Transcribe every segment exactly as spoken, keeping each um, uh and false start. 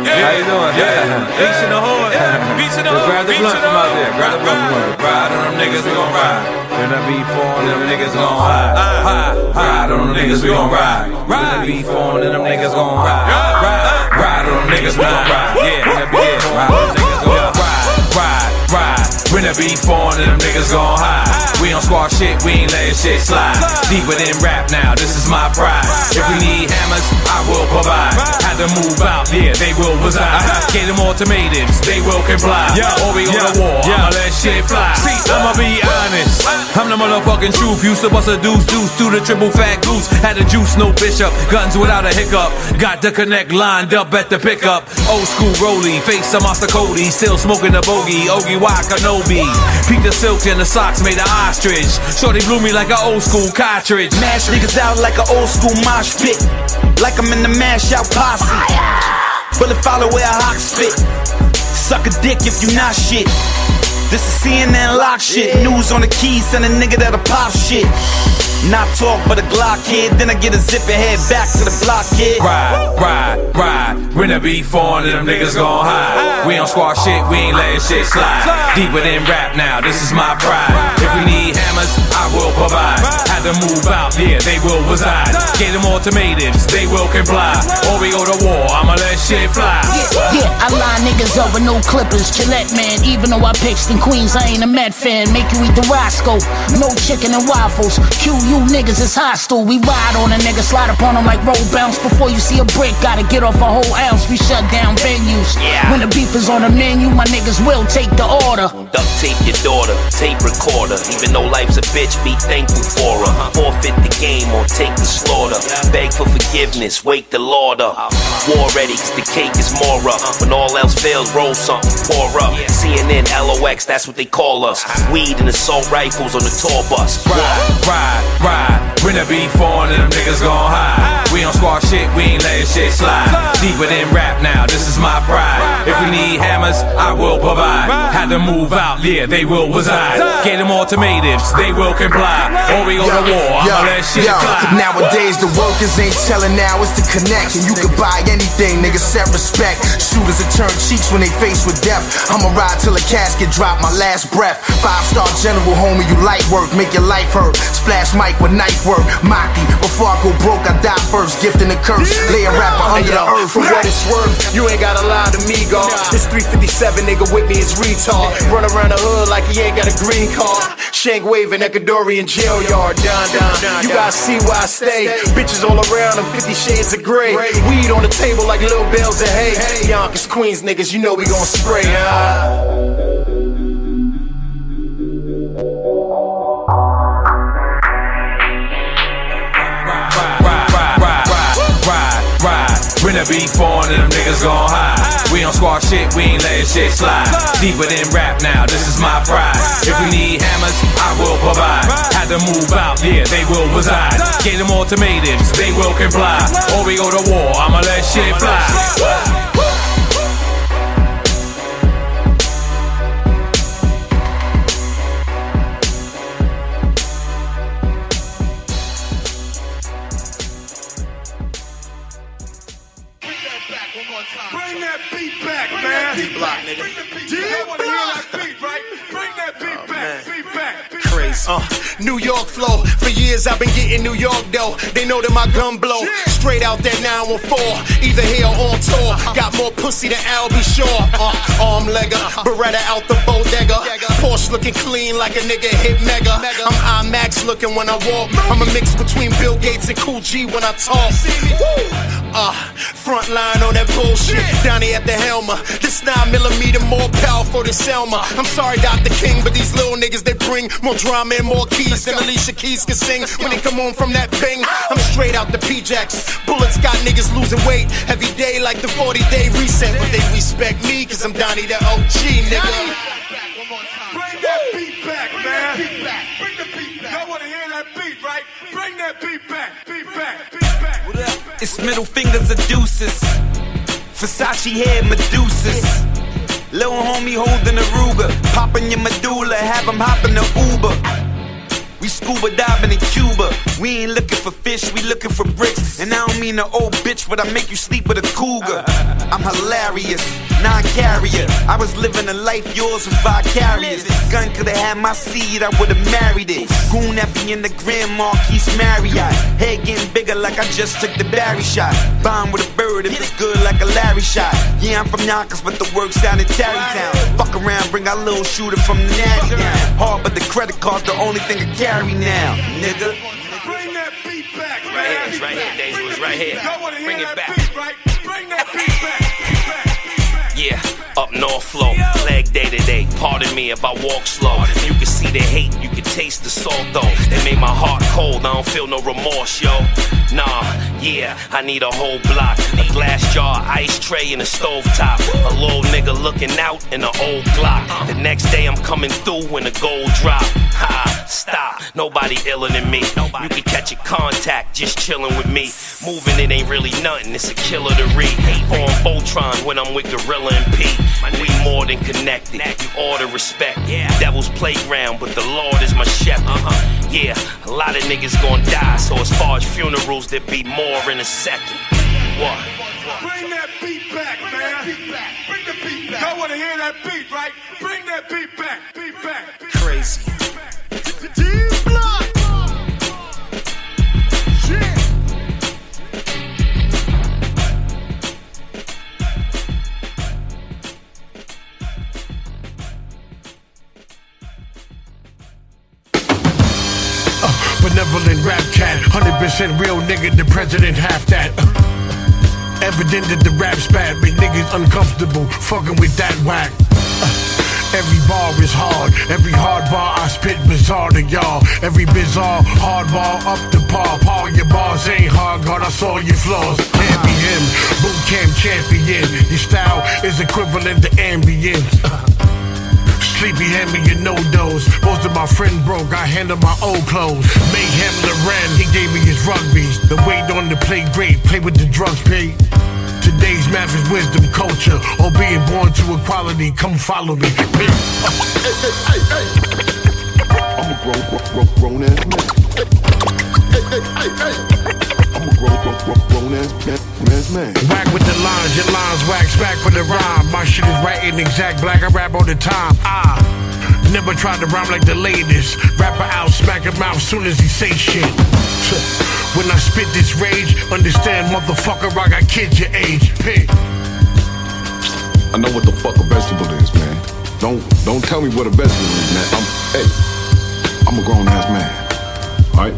yeah. How you doing? Yeah. Beats in the hood. Beats in the hood. Grab the blunt from out there. Grab the blunt from out there. Ride on them niggas, we gon' ride. When I be falling, them niggas gon' ride. Ride on them niggas, we gon' ride. When I be falling, them niggas gon' ride. Ride on them niggas, we gon' ride. Yeah, when I be ride on them niggas gon' ride. Ride, ride. When the beef on and them niggas gon' hide. We don't squash shit, we ain't letting shit slide. Deeper than rap now, this is my pride. If we need hammers, I will provide. Had to move out, yeah, they will reside. Get them ultimatums, they will comply. Or we go to war, I'ma let shit fly. See, I'ma be honest, I'm the motherfucking truth. Used to bust a deuce, deuce to the triple fat goose. Had a juice, no bishop, guns without a hiccup. Got the connect lined up at the pickup. Old school rollie, face a Master Cody. Still smoking the bogey, Ogie Wakano. Peek the silk and the socks made of ostrich. Shorty blew me like an old school cartridge. Mash niggas out like an old school mosh pit. Like I'm in the mash out posse. Bullet follow where a hawk spit. Suck a dick if you not shit. This is C N N lock shit. News on the keys, send a nigga that'll pop shit. Not talk, but a Glock kid. Then I get a zip and head back to the block, kid. Ride, ride, ride. When the beef on and them niggas gon' hide. We don't squash shit, we ain't letting shit slide. Deeper than rap now, this is my pride. If we need hammers, I will provide. Had to move out, yeah, they will reside. Get them ultimatums, they will comply. Or we go to war, I'ma let shit fly. Yeah, yeah, I line niggas over no clippers. Gillette man, even though I pitched in Queens, I ain't a Met fan. Make you eat the Roscoe, no chicken and waffles. Q you niggas is hostile. We ride on a nigga, slide upon him like roll bounce. Before you see a brick, gotta get off a whole ounce. We shut down venues. Yeah. When the beef is on the menu, my niggas will take the order. Duct tape your daughter, tape recorder. Even though life's a bitch, be thankful for her. Forfeit the game or take the slaughter. Beg for forgiveness, wake the Lord up. War ready, cause the cake is more up. When all else fails, roll something, pour up. C N N, L O X, that's what they call us. Weed and assault rifles on the tour bus. Ride, ride, ride. When the beef on and them niggas gon' hide. We don't squash shit, we ain't letting shit slide. Deeper than rap now, this is my pride. If we need hammers, I will provide. Had to move out, yeah, they will reside. Get them ultimatums, they will comply. Or we go to war, I'ma let shit fly. Nowadays the workers ain't telling, now it's the connect. And you can buy anything, niggas set respect. Shooters that turn cheeks when they faced with death. I'ma ride till a casket drop my last breath. Five star general, homie, you light work, make your life hurt. Splash mic with knife work, Maki. Before I go broke, I die first. Gift and a curse, lay a rapper under the earth. For what it's worth, you ain't gotta lie to me, God. This three fifty-seven nigga with me is retard. Run around the hood like he ain't got a green card. Shank waving, Ecuadorian jail yard. Down, down, you gotta see where I stay. Bitches all around them, fifty shades of gray. Weed on the table like little bales of hay. Yonkers, Queens niggas, you know we gon' spray, huh? When the beef on and them niggas gon' hide. We don't squash shit, we ain't letting shit slide. Deeper than rap now, this is my pride. If we need hammers, I will provide. Had to move out, yeah, they will reside. Get them ultimatums, they will comply. Or we go to war, I'ma let shit fly. Bring that beat back, man. That beat block, nigga. Do you want to hear that beat, right? Bring that beat oh, back, man. Beat back. Beat Crazy. Uh, New York flow. For years I've been getting New York dough. They know that my gun blow. Straight out that nine one four. Either here or on tour. Got more pussy than Al B. Shaw. Uh, arm legger. Beretta out the bodega. Porsche looking clean like a nigga hit mega. I'm IMAX looking when I walk. I'm a mix between Bill Gates and Cool G when I talk. Uh, front line on that bullshit. Donnie at the helmet. This nine millimeter more powerful than Selma. I'm sorry, Doctor King, but these little niggas, they bring more drama and more keys than Alicia Keys can sing. When they come on from that bing, I'm straight out the P-Jacks. Bullets got niggas losing weight every day like the forty day reset. But they respect me, cause I'm Donnie the O G, nigga. Bring that beat back, man. Bring the beat back. Y'all wanna hear that beat, right? Bring that beat back. Beat back. Beat back. What up? It's middle fingers of deuces. Versace hair Medusas. Little homie holding a Ruger. Popping your medulla, have him hopping the Uber. We We scuba diving in Cuba. We ain't looking for fish, we looking for bricks. And I don't mean an old bitch, but I make you sleep with a cougar. I'm hilarious, non-carrier. I was living a life, yours was vicarious. Gun could've had my seed, I would've married it. Goon Effie in the Grand Marquis Marriott. Head getting bigger like I just took the Barry shot. Bomb with a bird if it's good like a Larry shot. Yeah, I'm from Yonkers, but the work sounded Tarrytown. Fuck around, bring our little shooter from the Natty down. Hard, but the credit card's the only thing I carry now, nigga. Bring that beat back, man. Right here, it's right here, Daisy was right here. Y'all wanna hear Bring it that back. beat, right? Bring that beat back, beat back, beat back. Yeah, up north flow, leg day to day. Pardon me if I walk slow. You can see the hate, you can taste the salt though. They made my heart cold, I don't feel no remorse, yo. Nah, yeah, I need a whole block. A glass jar, ice tray, and a stove top. A little nigga looking out in an old Glock. The next day I'm coming through in a gold drop. Ha, stop, nobody iller than me. You can catch a contact just chilling with me. Moving it ain't really nothing, it's a killer to read. On Voltron when I'm with Gorilla and Pete. We more than connected, you order respect. Devil's playground, but the Lord is my shepherd. Uh-huh. Yeah, a lot of niggas gon' die, so as far as funerals, there be more in a second. What? Bring that beat back, man. Bring the beat back. Y'all wanna hear that beat, right? Bring that beat back, beat back. Beat Crazy. D-Block. Shit. Benevolent rap cat, one hundred percent real nigga, the president half that. Uh, evident that the rap's bad, make niggas uncomfortable, fucking with that whack. Uh, every bar is hard, every hard bar I spit bizarre to y'all. Every bizarre hard bar up to par. Paul, your bars ain't hard, God, I saw your flaws. Can't be him, boot camp champion. Your style is equivalent to ambience. Uh, Sleepy hand me your no-dos. Most of my friend broke, I handle my old clothes. Mayhem Loren, he gave me his rugbies. The weight on the play great, play with the drugs paid. Today's math is wisdom, culture, or being born to equality. Come follow me. Hey, hey, hey, hey. I'm a grown, grown, grown ass man. Hey, hey, hey, hey. I'm a grown, grown, grown, grown ass man. Man. Whack with the lines, your lines wax back for the rhyme. My shit is right in exact black, I rap all the time. Ah, never tried to rhyme like the latest. Rapper out, smack him out soon as he say shit. When I spit this rage, understand motherfucker, I got kids your age. Pig. I know what the fuck a vegetable is, man. Don't don't tell me what a vegetable is, man. I'm hey, I'm a grown ass man. Alright?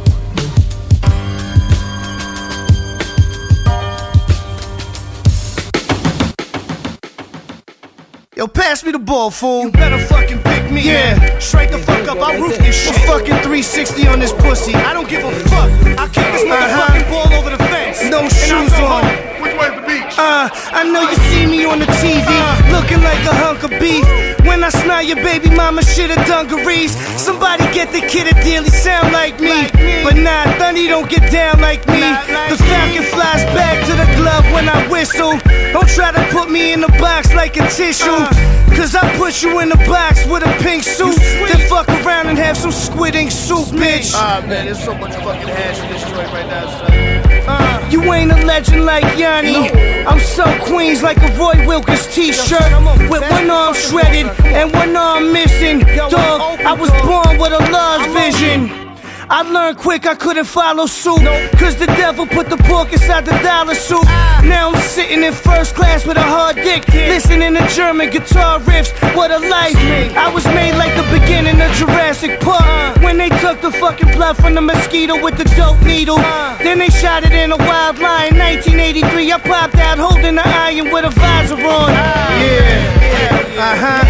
Yo, pass me the ball, fool. You better fucking pick me. Yeah. Man. Straight the fuck up, I'll roof this shit. Fucking three sixty on this pussy. I don't give a fuck. I'll kick this motherfucking uh-huh. ball over the fence. No shoes on. Which way's the beach? Uh, I know you see me on the T V, uh, looking like a hunk of beef. When I smile your baby mama shit of dungarees. Somebody get the kid a deal, he sound like me. Like me. But nah, Thundy don't get down like me. Like the falcon me. Flies back to the glove when I whistle. Don't try to put me in the box like a tissue. Uh, Cause I put you in the box with a pink suit. Then fuck around and have some squid ink soup, bitch. Ah, man, there's so much fucking hash in this joint right now, son. Uh, you ain't a legend like Yanni. No. I'm so Queens like a Roy Wilkins t-shirt. With one arm shredded and one arm missing. Dog, I was born with a love's vision. I learned quick I couldn't follow suit. Cause the devil put the pork inside the dollar suit. Now I'm sitting in first class with a hard dick, listening to German guitar riffs. What a life. I was made like the beginning of Jurassic Park, when they took the fucking blood from the mosquito with the dope needle. Then they shot it in a wild lion. Nineteen eighty-three, I popped out holding the iron with a visor on. Yeah, uh-huh.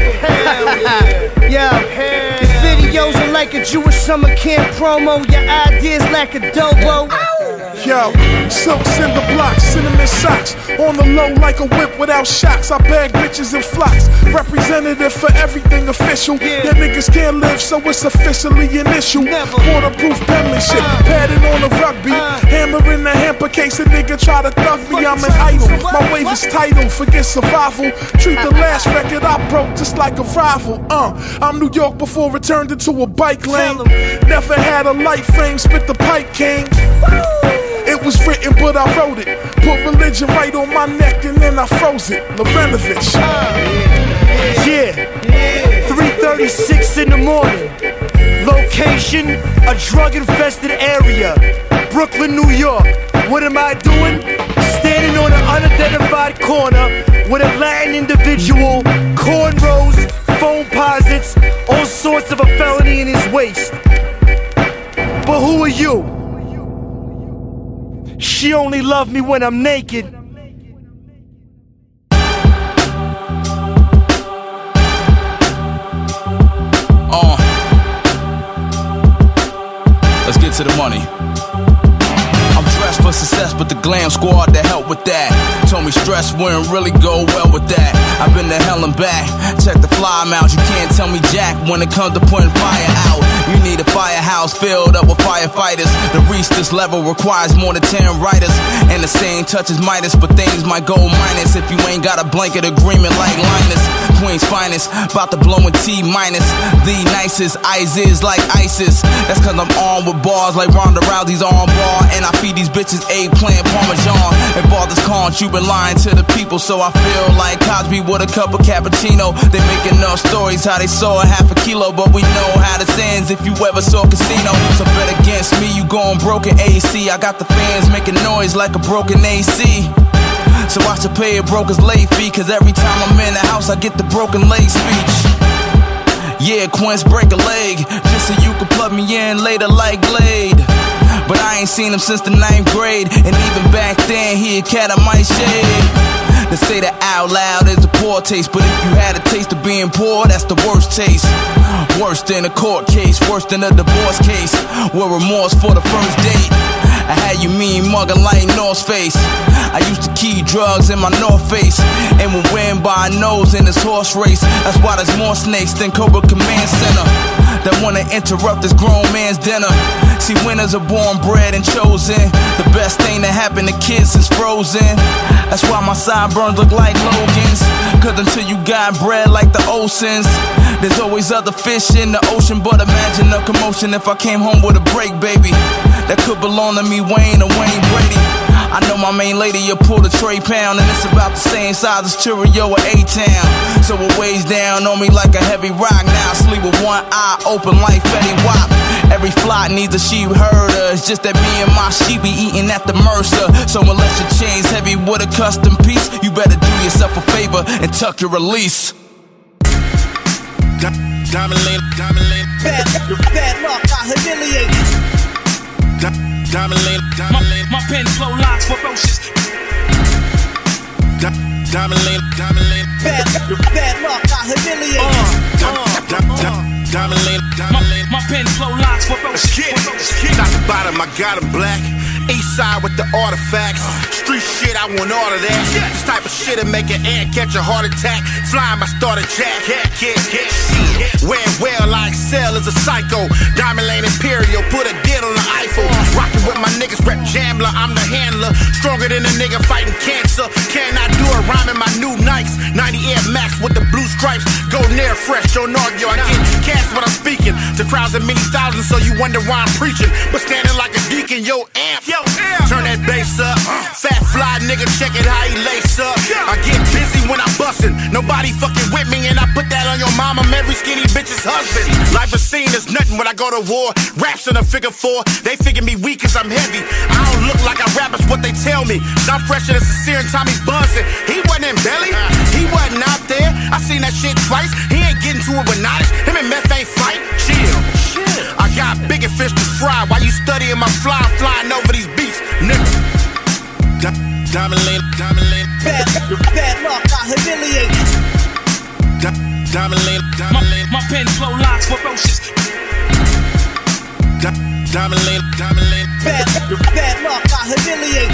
Yo, videos are like a Jewish summer camp promo. Your ideas like adobo. Yo, silks in the blocks, cinnamon socks. On the low like a whip without shocks. I bag bitches in flocks. Representative for everything official. Yeah, niggas can't live, so it's officially an issue. Waterproof penmanship, padded on the rugby. Hammer in the hamper case, a nigga try to thug me. I'm an idol. My wave is title, forget survival. Treat the last record I broke just like a rival. Uh, I'm New York before it turned into a bike lane. Never had a light frame, spit the pipe king. It was written, but I wrote it. Put religion right on my neck and then I froze it. Lorenovich. Yeah, three thirty-six in the morning. Location, a drug-infested area. Brooklyn, New York. What am I doing? Standing on an unidentified corner with a Latin individual, cornrows, phone posits, all sorts of a felony in his waist. But who are you? She only loved me when I'm naked. Uh, let's get to the money. I'm dressed for success, but the glam squad to help with that. Told me stress wouldn't really go well with that. I've been to hell and back. Check the fly amount. You can't tell me jack when it comes to putting fire out. You need a firehouse filled up with firefighters. To reach this level requires more than ten writers. And the same touch as Midas, but things might go minus if you ain't got a blanket agreement like Linus. Queen's finest, about to blow in T minus. The nicest, eyes is like ISIS. That's cause I'm armed with bars like Ronda Rousey's on bar. And I feed these bitches eggplant parmesan. And bought this conch, you been lying to the people. So I feel like Cosby with a cup of cappuccino. They make enough stories how they saw a half a kilo. But we know how this ends if you ever saw Casino. So bet against me, you going broken A C. I got the fans making noise like a broken A C. So I should pay a broker's late fee. Cause every time I'm in the house I get the broken leg speech. Yeah, Quince break a leg just so you can plug me in later like Glade. But I ain't seen him since the ninth grade. And even back then he a cat of my shade. They say that out loud is a poor taste. But if you had a taste of being poor, that's the worst taste. Worse than a court case, worse than a divorce case. With remorse for the first date. I had you mean mugging like North Face. I used to keep drugs in my North Face. And we'll win by a nose in this horse race. That's why there's more snakes than Cobra Command Center that wanna interrupt this grown man's dinner. See, winners are born, bred, and chosen. The best thing that happened to kids is frozen. That's why my sideburns look like Logan's. Cause until you got bread like the Olsens, there's always other fish in the ocean. But imagine the commotion if I came home with a break, baby. That could belong to me, Wayne or Wayne Brady. I know my main lady, you pull a tray pound. And it's about the same size as Cheerio or A-Town. So it weighs down on me like a heavy rock. Now I sleep with one eye open like Fetty Wap. Every flock needs a sheep herder. It's just that me and my sheep be eating at the Mercer. So unless your chain's heavy with a custom piece, you better do yourself a favor and tuck your release. Diamond lane, diamond lane. Bad, bad luck, I humiliate. Diamond lane, diamond lane. My, my pen flow locks ferocious. Diamond lane, diamond lane. Bad, bad luck, I humiliate. Uh, uh, diamond lane, diamond lane. My pen flow locks ferocious. Top to bottom, I got him black. East side with the artifacts. Street shit, I want all of that. This type of shit'll make an ant catch a heart attack. Flying my starter jack. Yeah, yeah, yeah, shit. Wear well, I excel as a psycho. Diamond Lane Imperial, put a deal on the Eiffel. Rockin' with my niggas, rep Jambler, I'm the handler. Stronger than a nigga fighting cancer. Can I do a rhyme in my new Nikes? ninety Air Max with the blue stripes. Go near fresh, don't argue. I get cash when I'm speaking to crowds of many thousands, so you wonder why I'm preaching. But standing like a deacon, yo, amp. Yo, turn that bass up. Fat fly nigga, check it how he lace up. I get busy when I'm bustin'. Nobody fucking with me, and I put that on your mama, every skinny bitch's husband. Life is seen as nothing when I go to war. Raps in a figure four, they figure me weak cause I'm heavy. I don't look like I rap, it's what they tell me. I'm fresher than Sincere and Tommy Bunsen. He wasn't in Belly, he wasn't out there. I seen that shit twice, he ain't getting to it with knowledge. Him and meth ain't fight, chill. I got bigger fish to fry while you studying my fly, flying over these beats, nigga. Diamond lane, diamond lane. Bad, bad luck, I humiliate. Diamond lane, diamond lane. My, my pen flow locks ferocious. Diamond Lane, Diamond Lane. Bad, bad luck, I humiliate.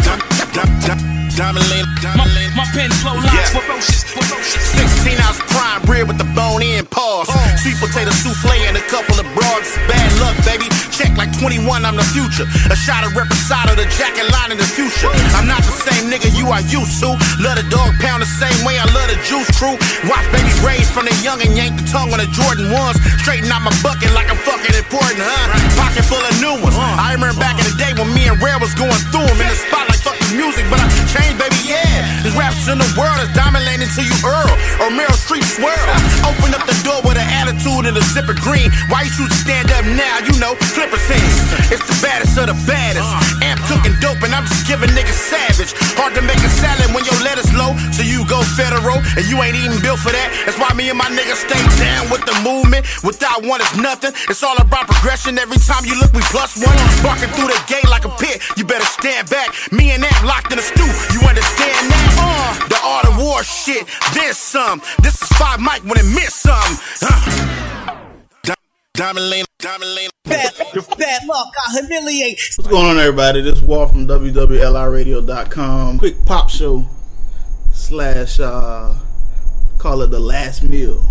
Diamond Lane, Diamond Lane. My pen flow lines, ferocious, ferocious. sixteen ounce prime rib with the bone in pause. Sweet potato souffle and a couple of broads. Bad luck, baby. Check like twenty-one, I'm the future. A shot of reposado, the jacket line in the future. I'm not the same nigga you are used to. Love the dog pound the same way I love the juice crew. Watch baby raised from the young and yank the tongue on the Jordan ones. Straighten out my bucket like I'm fucking important, huh? Pocket full of new ones. I remember back in the day when me and Rare was going through them in the spot like fuck the music, but I changed, baby, yeah. There's raps in the world that's Diamond Lane until you Earl or Meryl Streep swirl. Open up the door with an attitude and a zipper green. Why you choose to stand up now? You know, flipper scenes. It's the baddest of the baddest. Amp cooking dope and I'm just giving niggas savage. Hard to make a salad when your lettuce low, so you go federal and you ain't even built for that. That's why me and my niggas stay down with the movement. Without one is nothing. It's all about progression. Every time you look, we plus one. Barking through the gate like a pit. You better stand back. Me and Amp locked in the stew. You understand now? Uh, the art of war shit. Then some. This is Five Mike when it missed some. Uh. Diamond Lane, Diamond Lane. Bad, bad luck, I humiliate. What's going on, everybody? This is Walt from W W L R radio dot com. Quick pop show slash uh, call it the last meal.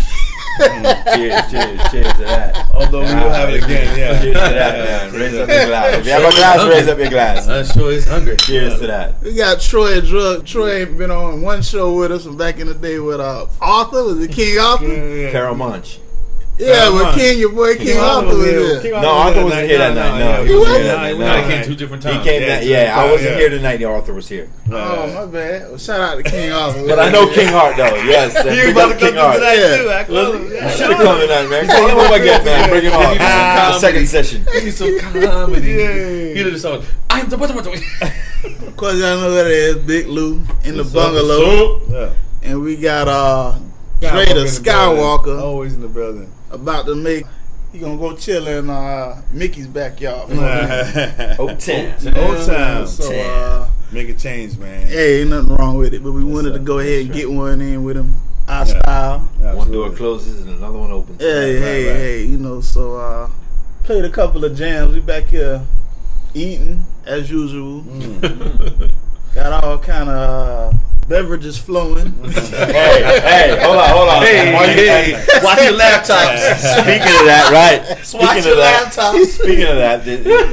mm, cheers, cheers, cheers to that. Although we will have it again, yeah. Cheers to that, man. Raise up your glass. If you have a glass, raise up your glass. I'm sure he's hungry. Cheers yeah. to that. We got Troy Drug. Troy ain't been on one show with us from back in the day with uh, Arthur. Was it King Arthur? Yeah, yeah. Carol Munch. Yeah, but King, your boy King, King Arthur was here. King no, Arthur wasn't here that night. No, he wasn't here that night. No, he came two different times. He came that. Yeah, I wasn't here tonight. Arthur was here. Oh, my bad. Well, shout out to King Arthur. But I know King Hart though. Yes, you about to come tonight too. I You should have come tonight, man. Come on, my guest, man. Bring him on. The second session. Give me some comedy. You know the song. I'm the bottom of the. Of course, y'all know what it is. Big Lou in the bungalow, and we got uh Dre the Skywalker. Always in the building. About to make, he gonna go chill in uh, Mickey's backyard. Old Town. Old Town. So, uh, make a change, man. Hey, ain't nothing wrong with it, but we That's wanted to go ahead and get one in with him. Our yeah. style. Absolutely. One door closes and another one opens. Hey, right, hey, right, right. hey, you know, so uh, played a couple of jams. We back here eating, as usual. Mm. Got all kind of... Uh, beverages flowing. hey, hey, hold on, hold on. Hey, hey, hey. Watch your laptop. Speaking of that, right? Speaking Watch of your that, laptop. Speaking of that,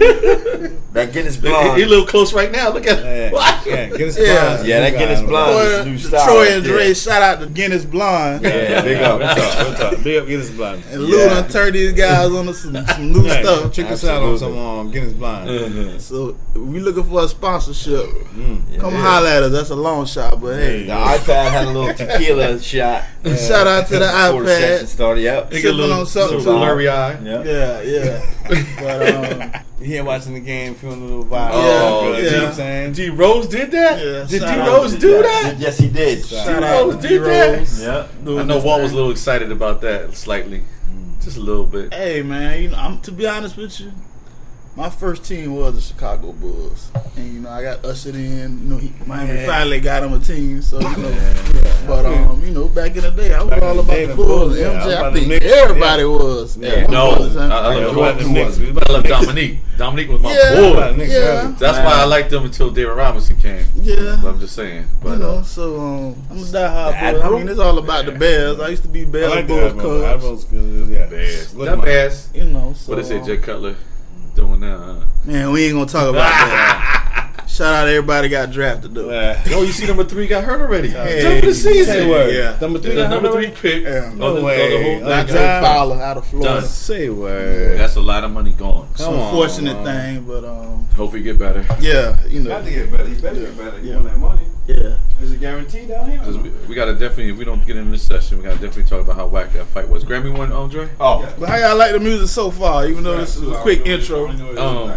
the, that Guinness Blonde. He's a little close right now. Look at it. Yeah, yeah Guinness yeah. Blonde. Yeah, that Guinness Blonde Boy, is new style. Troy right and there. Dre, shout out to Guinness Blonde. Yeah, big up. What's up? What's up? Big up Guinness Blonde. And Lou done turned these guys on to some, some new yeah, stuff. Check us out on some um, Guinness Blonde. Mm-hmm. So we looking for a sponsorship. Mm, yeah, Come yeah. holler at us. That's a long shot, but hey. The iPad had a little tequila shot. Yeah. Shout out to the Before the iPad. session started, yep. Sipping on something little too. blurry eye. Yep. Yeah, yeah. But um, you here watching the game, feeling a little vibe. Oh, you yeah. know what I'm saying? D Rose did that? Yeah, did D shout Rose out. do that? Yes, he did. D Rose did that? Yeah. I know Walt was a little excited about that, slightly. Just a little bit. Hey, man, you know, I'm, to be honest with you, my first team was the Chicago Bulls, and you know I got ushered in. You know, he, Miami yeah. finally got him a team, so you know. Yeah. But um, you know, back in the day, I was Back all in the about day, the the Bulls. Bulls, And yeah, M J, I'm I about think the Knicks, everybody yeah. was. Yeah. At one No, point in time. I, I love yeah, the Knicks. But I love Dominique. Dominique was my Yeah, boy. yeah. That's why I liked them until David Robinson came. Yeah. I'm just saying. But, You know, uh, so um, I'm a diehard The Bulls. I mean, it's all about the Bears. I used to be I Bears, like the Bulls, Admirals. Cubs. Admirals, 'cause, yeah. Bears. Look, Not man. Bears. You know, so What they say, um, Jay Cutler doing now, huh? Man, we ain't gonna talk about that. Shout out to everybody got drafted though. Yo, you see number three got hurt already. Hey, Jump of the season. say word. Yeah. Number three, Yeah. the number three pick. Yeah. No No way. Dante Fowler out of Florida. Done. Say word. That's a lot of money gone. It's an unfortunate thing, but um, hope he get better. yeah, you know. Got to get better. He better get better. Yeah. You want that money? Yeah. Is it guaranteed down here? Because we, we got to definitely, if we don't get in this session, we got to definitely talk about how whack that fight was. Grammy won, Andre? Oh. But how y'all like the music so far? Even though this is a quick intro. Um,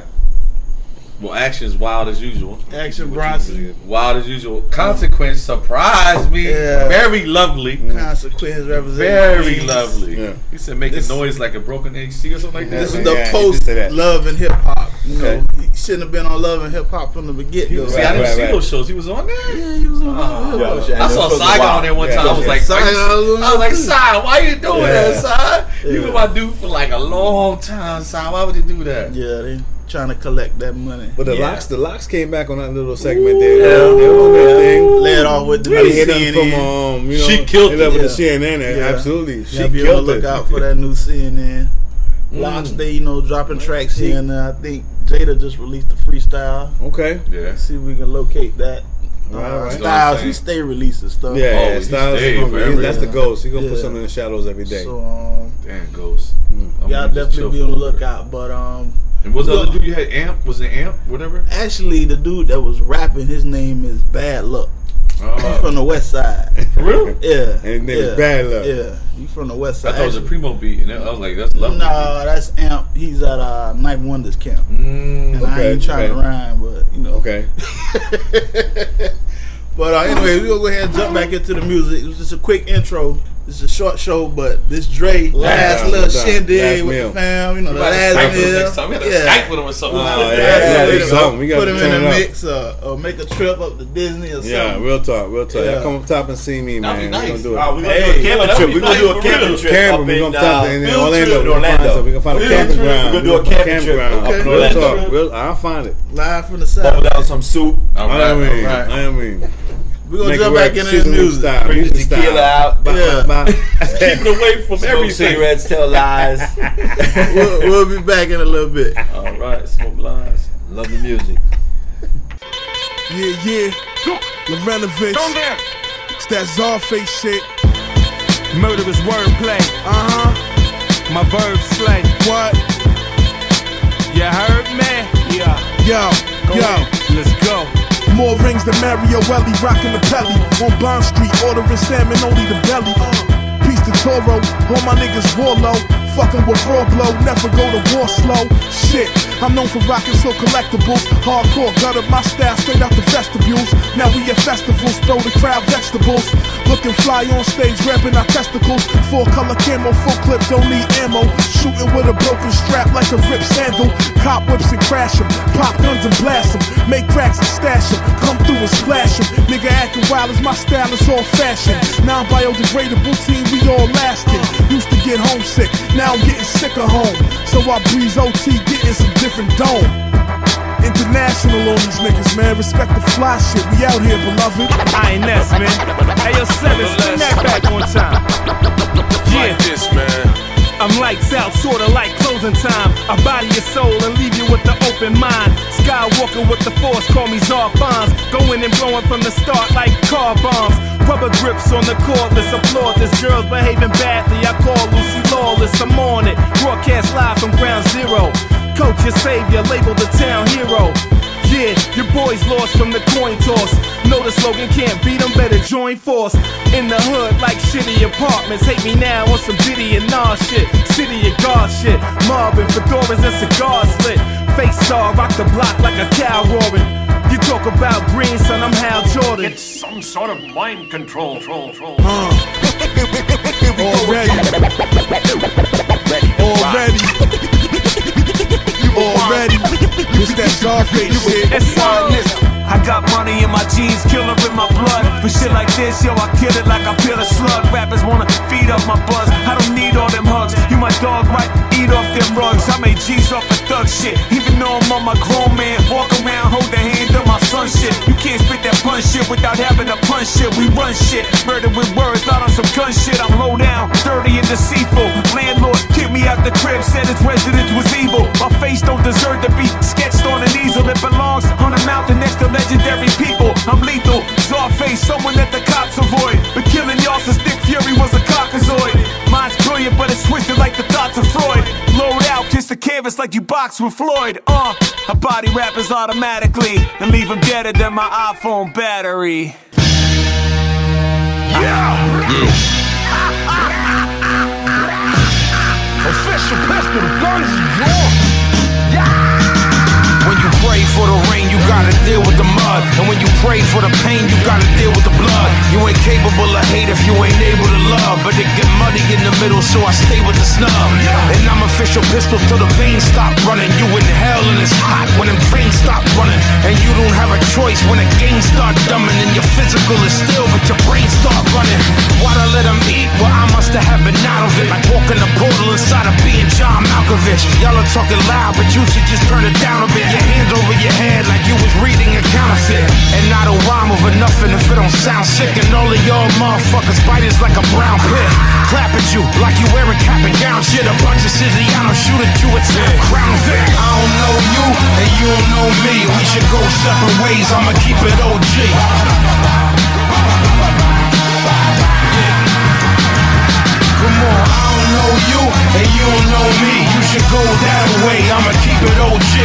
well, action's wild as usual. Action Bronson. Wild as usual. Consequence surprised me. Yeah. Very lovely. Consequence representing. Very Queens. lovely. Yeah. He said making This- noise like a broken H C or something like that. This is right? the Yeah, post he did say that. Love and Hip Hop. You know, Okay. he shouldn't have been on Love and Hip Hop from the get He go. was, see, I didn't see those shows. He was on there? Yeah, he was on Oh, I saw Saigon there one time. I was like, I was like, Si, why you doing that, Si? You were my dude for like a long time, Si. Why would you do that? Yeah, they trying to collect that money. But the yeah. locks, the locks came back on that little segment there. Yeah, they were on that thing. Led off with the new C N N. From, um, you know, she killed it. with Yeah. the C N N. Yeah. Absolutely, she yeah, be killed on the it. look out for that new C N N. Mm. Locks, they you know dropping tracks here and there. I think Jada just released the freestyle. Okay, yeah. Let's see if we can locate that. Uh, Right, right. Styles, he stay releasing stuff. Yeah, Oh, yeah, he Styles. stayed Is gonna, forever. that's the ghost. He's gonna Yeah. put something in the shadows every day. So um, Damn, Ghost. Mm. y'all definitely be on the lookout. But um, and what's the other dude you had? Amp? Was it Amp? Whatever. actually, the dude that was rapping, his name is Bad Luck. Oh. He's from the West Side. For real? Yeah. And his name yeah. is Bad Luck. Yeah, he's from the West I Side. thought it was a Primo beat, and I was like, that's lovely. No, that's Amp. He's at uh, Knife Wonders camp. Mm, And I okay, ain't trying okay. to rhyme, but you know. Okay. But uh, anyway, we're gonna go ahead and jump back into the music. It was just a quick intro. This is a short show, but this Dre last down, little down. shindig Last with meal. the fam, you know, We the gotta last Skype with him meal. next time. We gotta Yeah. Skype with him or something. Oh, Yeah, yeah, yeah, yeah, yeah. something. We gotta Put him in turn a it up. mix or, or make a trip up to Disney or something. Yeah, real talk, real talk. Yeah. Y'all come up top and see me, That'd be man. nice. We're gonna do it. Oh, we gonna Hey, do a camping that'd trip. be We gonna nice do a for camping real. trip Camping, up we're in gonna top uh, in field Orlando. trip in We're gonna find Orlando. something. We're gonna find a Field camping trip. ground. We're gonna do a We're gonna camping trip campground. up in Real Orlando. talk. Real, I'll find it. Live from the Bubble south. down some soup. All I right, mean, all right. I mean. We're gonna Make jump it back work. into the Seasoning music. style, Bring the music style. tequila out. Bop, Yeah. bop, bop. Keep it away from Smoke everything. cigarettes, tell lies. we'll, we'll be back in a little bit. All right, smoke lines. Love the music. Yeah, yeah. Lorenovich. It's that Czarface shit. Murderous wordplay. Uh huh. My verbs slay. What? You heard me? Yeah. Yo, Go yo. ahead. Let's go. More rings than Mario Welly, rocking the pelly. On Bond Street, ordering salmon, only the belly. Uh. Peace to Toro, all my niggas warlow. Fucking with raw blow, never go to war slow. Shit, I'm known for rocking so collectibles. Hardcore, gut up my style straight out the vestibules. Now we at festivals, throw the crowd vegetables. Looking fly on stage, grabbing our testicles. Four color camo, full clip, don't need ammo. Shooting with a broken strap like a ripped sandal. Cop whips and crash them, pop guns and blast them. Make cracks and stash them, come through and splash them. Nigga acting wild as my style is all fashion. Non-biodegradable team, we all lasting. Used to get homesick, now I'm getting sick of home. So I breeze O T, getting some different dome. International on these niggas, man. Respect the fly shit. We out here, beloved. I ain't Ness, man. Hey, yo, Seven, spin that back one time. Yeah. Like this, man. I'm lights out, sorta like closing time. I body your soul and leave you with the open mind. Skywalker with the force, call me Czar Fonz. Going and blowing from the start like car bombs. Rubber grips on the cordless, applaud this. Girls behaving badly, I call Lucy Lawless. I'm on it, broadcast live from ground zero. Coach your savior, label the town hero. Yeah, your boys lost from the coin toss. Know the slogan, can't beat them, better join force. In the hood like shitty apartments. Hate me now on some Diddy and Nas shit. City of God shit. Mobbing, fedoras and cigars lit. Face saw, rock the block like a cow roaring. You talk about green, son, I'm Hal Jordan. It's some sort of mind control. Control, control. Uh. Already. Already. Already. It's that Czarface shit. It's sadness. I got money in my jeans, killer in my blood. For shit like this, yo, I kill it like I peel a slug. Rappers wanna feed up my buzz. I don't need all them hugs. You my dog, right? Eat off them rugs. I made G's off the thug shit. Even though I'm on my grown man, walk around, hold the hand of my son shit. You can't spit that punch shit without having a punch shit. We run shit, murder with words, not on some gun shit. I'm low down, dirty and deceitful. Landlord kicked me out the crib, said his residence was evil. My face don't deserve to be sketched on an easel. It belongs on a mountain next to legendary people. I'm lethal, Czarface, someone that the cops avoid. But killing y'all since Nick Fury was a cockazoid. Mine's brilliant, but it's twisted like the thoughts of Freud. Load out, kiss the canvas like you box with Floyd. Uh, I body rappers automatically and leave them deader than my iPhone battery. Yeah! Yeah. Official pistol, the guns is drawn. When you pray for the rain, you gotta deal with the mud. And when you pray for the pain, you gotta deal with the blood. You ain't capable capable of hate if you ain't able to love. But it get muddy in the middle, so I stay with the snub. And I'm official pistol till the veins stop running. You in hell and it's hot when them trains stop running. And you don't have a choice when the game start dumbing. And your physical is still, but your brain start running. Why'd I let them eat? Well, I must have had been out of it. Like walking the portal inside of being John Malkovich. Y'all are talking loud, but you should just turn it down a bit. Your hands over your head like you was reading a counterfeit. And I don't rhyme over nothing if it don't sound sick. And all of y'all motherfuckers bite is like a brown pit. Clap at you like you wearing cap and gown shit. A bunch of Siziano shoot at you, it's not crown Vic. I don't know you, and you don't know me. We should go separate ways, I'ma keep it O G. Come on, I don't know you, and you don't know me. You should go that way, I'ma keep it O G.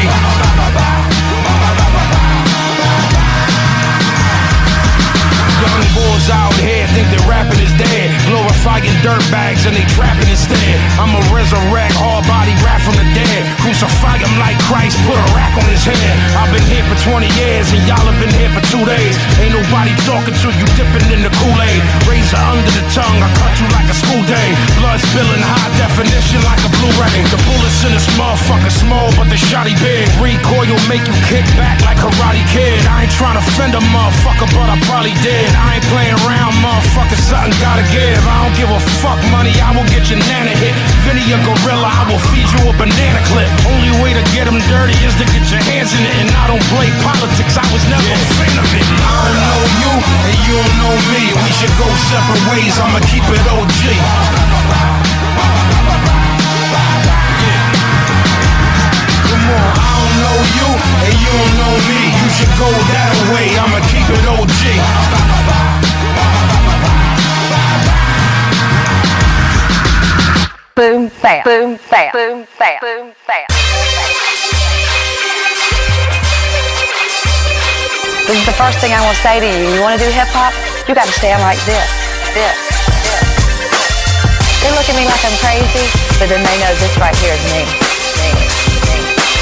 Young boys out here think that rapping is dead. Glorifying dirt bags and they trapping instead. I'ma resurrect hard body rap from the dead. Crucify him like Christ, put a rack on his head. I've been here for twenty years and y'all have been here for two days. Ain't nobody talking to you, dipping in the Kool-Aid. Razor under the tongue, I cut you like a school day. Blood spilling high definition like a Blu-ray. The bullets in this motherfucker small, but the shotty big. Recoil make you kick back like Karate Kid. I ain't trying to offend a motherfucker, but I probably did. I ain't playing around, motherfucker, something gotta give. I don't give a fuck money, I will get your nana hit. Vinny a gorilla, I will feed you a banana clip. Only way to get them dirty is to get your hands in it. And I don't play politics, I was never a fan of it. I don't know you, and you don't know me. We should go separate ways, I'ma keep it O G. Come on, I don't know you, and you don't know me. You should go that way, I'ma keep it O G. Boom, bam, boom, bam, boom, bam, boom, bam. This is the first thing I want to say to you. You want to do hip hop? You got to stand like this, this, this. They look at me like I'm crazy, but then they know this right here is me, me, me.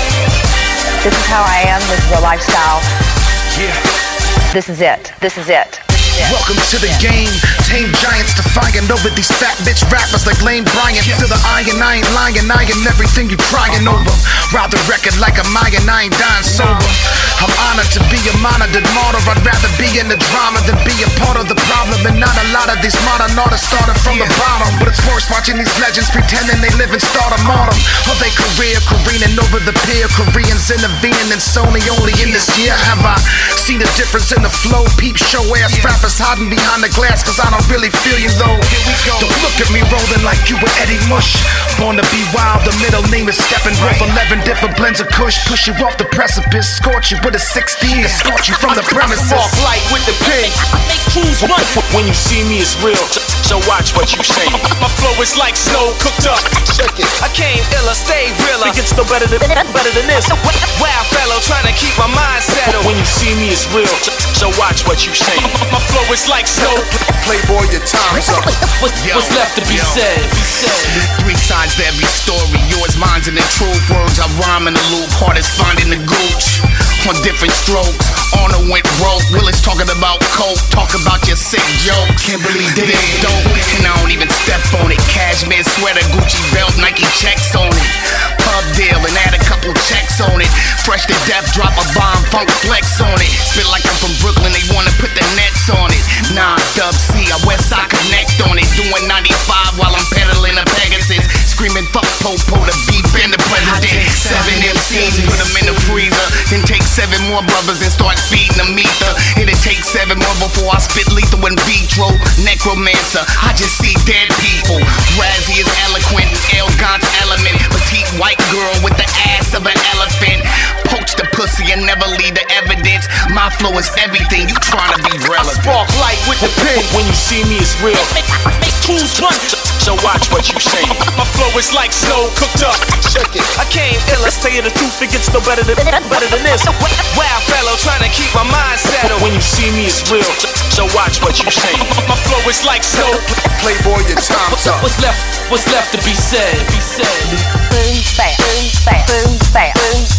This is how I am. This is a lifestyle. Yeah. This is it. This is it. Welcome to the game. Tame giants defying over these fat bitch rappers like Lane Bryant. To the iron, I ain't lying, I ain't everything you crying over. Ride the record like a Mayan, I ain't dying sober. I'm honored to be a monitored martyr. I'd rather be in the drama than be a part of the problem. And not a lot of these modern artists started from the bottom. But it's worse watching these legends pretending they live in stardom autumn. Or they career careening over the peer. Koreans intervening and Sony only in this year. Have I seen a difference in the flow? Peep show ass rappers hiding behind the glass, cause I don't really feel you though. Here we go. Don't look at me rolling like you were Eddie Mush. Born to be wild, the middle name is Steppenwolf. Eleven different blends of kush, push you off the precipice, scorch you with a sixteen, escort you from the premises. Walk light with the pen, choose one. When you see me, it's real, so watch what you say. My flow is like snow cooked up. Check it. I came iller, stay realer. It gets no better than better than this. Wild fellow trying to keep my mind settled. When you see me, it's real, so watch what you say. My flow is like snow. Playboy, your time's up. What's, what's left to be yo. said? Be said. Three sides to every story. Yours, mine's, and the true words. I rhyme in the loop. Hardest finding the gooch. On different strokes. Honor went rogue. Willis talking about coke. Talk about your sick jokes. Can't believe this dope. And I don't even step on it. Cashmere sweater, Gucci belt, Nike checks on it. Pub deal and add a couple checks on it. Fresh to death, drop a bomb, funk flex on it. Spit like I'm from Brooklyn, they wanna put the nets on it. Nah, Dub C, I West Side Connect on it. Doing ninety-five while I'm pedaling a Pegasus. Screaming fuck Popo, the beat and the president. Seven M Cs, put them in the freezer. Then take seven more brothers and start feeding them ether. It'll take seven more before I spit lethal in vitro. Necromancer, I just see dead people. Razzie is eloquent and El Gant's element. Petite white girl with the ass of an elephant. Poach the pussy and never leave the evidence. My flow is everything, you trying to be relevant. Spark light with the pen. When you see me, it's real. Choose one, so watch what you say. My flow is like snow cooked up. Check it. I came iller, tell you the truth, it gets no better than better than this. Wild fellow trying to keep my mind settled. When you see me, it's real, so watch what you say. My flow is like snow. Playboy, your time's up. What's left? What's left to be said? Be said. Boom, bam, boom, bam, boom, bam, boom, bam.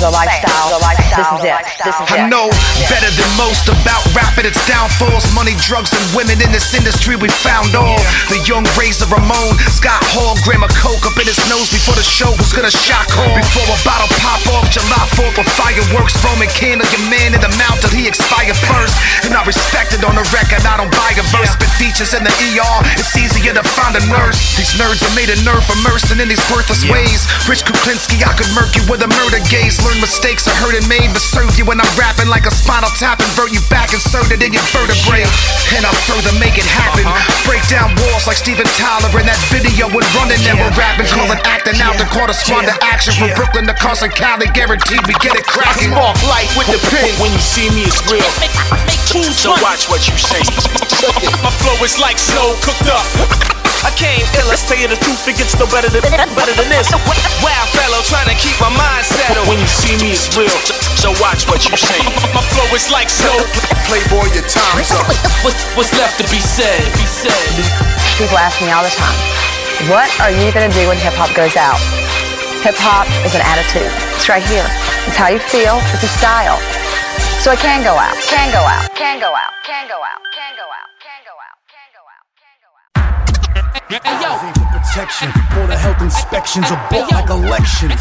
the lifestyle, the lifestyle. This is it. This is it. I know better than most about rap and its downfalls. Money, drugs, and women in this industry we found all. The young Razor Ramon, Scott Hall, gram of coke up in his nose before the show was gonna shock hall. Before a bottle pop off July fourth with fireworks, Roman candle your man in the mouth till he expired first. And I respect it on the record, I don't buy a verse. But features in the E R, it's easier to find a nurse. These nerds are made a nerve for mercing in these worthless ways. Rich Kuklinski, I could murk you with a murder gaze. Learn mistakes I heard and made, but serve you when I'm rapping like a spinal tap. Invert you back, insert it in your vertebrae. And I further make it happen. Break down walls like Steven Tyler in that video with running there. We're rapping, call it acting out. The quarter squad to action from Brooklyn to Carson, Cali. Guaranteed we get it cracking. Spark light with the pen. When you see me, it's real. So watch what you say. My flow is like snow cooked up. I came ill, I tell you the truth, it gets no better than better than this. Wild fellow trying to keep my mind settled. When you see me, it's real. So watch what you say. My flow is like snow. Playboy, your time's up. What, what's left to be said? Be said. People ask me all the time, what are you gonna do when hip hop goes out? Hip hop is an attitude. It's right here. It's how you feel. It's a style. So it can go out. Can go out. Can go out. Can go out. Can go out. Can go out. Can go out. Can go out. Hey, yo. For protection, border health inspections are bought like elections.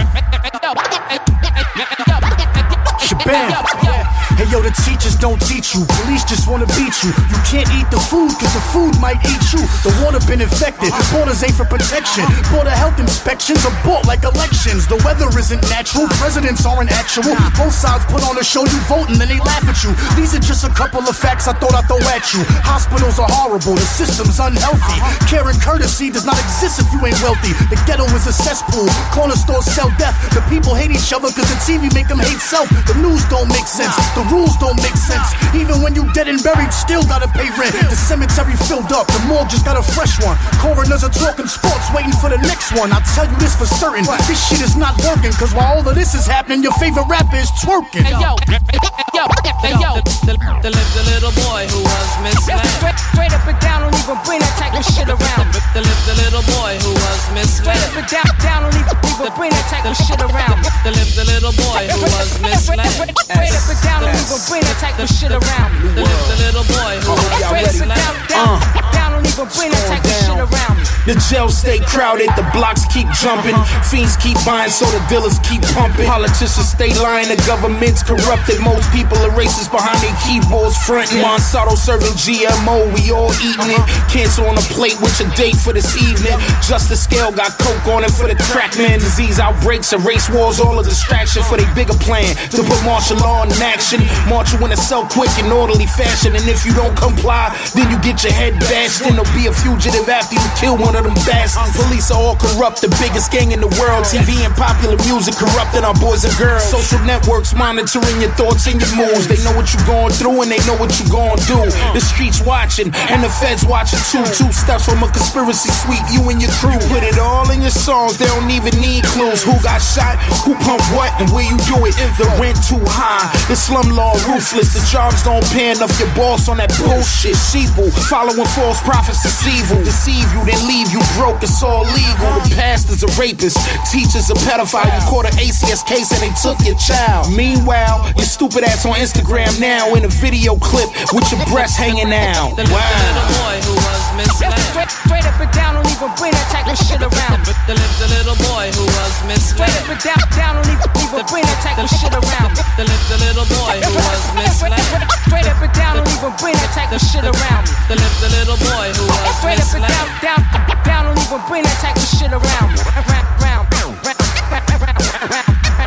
Shabam. Hey yo, the teachers don't teach you. Police just wanna beat you. You can't eat the food, cause the food might eat you. The water been infected, borders ain't for protection. Border health inspections are bought like elections. The weather isn't natural, presidents aren't actual. Both sides put on a show, you vote and then they laugh at you. These are just a couple of facts I thought I'd throw at you. Hospitals are horrible, the system's unhealthy. Care and courtesy does not exist if you ain't wealthy. The ghetto is a cesspool, corner stores sell death. The people hate each other cause the T V make them hate self. The news don't make sense, the rules don't make sense. Even when you dead and buried, still gotta pay rent. The cemetery filled up, the morgue just got a fresh one. Coroners are talking sports, waiting for the next one. I tell you this for certain, this shit is not working. Cause while all of this is happening, your favorite rapper is twerking. Hey yo, yo, hey yo, the, the, the, the little boy who was misled. Straight, straight up and down, don't even bring that type of shit around. The, the, the little boy who was misled. Straight up and down, down, don't even, even bring that type of shit around. The, the little boy who was misled. Straight up and down, don't even bring that type of shit around. The, the little boy who was misled. Down, down, down, don't even bring that type of shit around. The jails stay crowded, the blocks keep jumping. Fiends keep buying, so the dealers keep pumping. Politicians stay lying, the government's corrupted. Most people are racist behind their keyboards fronting. Monsanto serving G M O, we all eating it. Cancer on a plate with your date for this evening. Justice Scale got coke on it for the crack man. Disease outbreaks and race wars, all a distraction for their bigger plan. To put martial law in action, march you in a cell quick and orderly fashion. And if you don't comply, then you get your head bashed. Then there'll be a fugitive after you kill one of them bastards. Police are all corrupt, the biggest gang in the world. T V and popular music corrupting our boys and girls. Social networks monitoring your thoughts and your moves. They know what you're going through and they know what you're going to do. The streets watching and the feds watching too. Two steps from a conspiracy suite, you and your crew. Put it all in your songs, they don't even need clues. Who got shot, who pumped what, and where you do it. The rent too high, the slum law ruthless. The jobs don't pay enough, your boss on that bullshit. Sheeple, following false prophets is evil. Deceive you, then leave you broke, it's all legal. The pastor's a rapist, teacher's a pedophile. You caught an A C S case and they took your child. Meanwhile, your stupid ass on Instagram now in a video clip with your breasts hanging out. The, wow. The little boy who was misled. Straight, straight up and down, don't even bring that type of shit around. The, the, the little boy who was misled. Straight up and down, down, don't even, even bring that type of shit around. The, the, the little boy who was misled. Straight up and down, don't even bring that type of shit around. The, the little boy who was misled. Straight up and down, down, down, don't even bring that type of shit around. Around, around, around, around, around.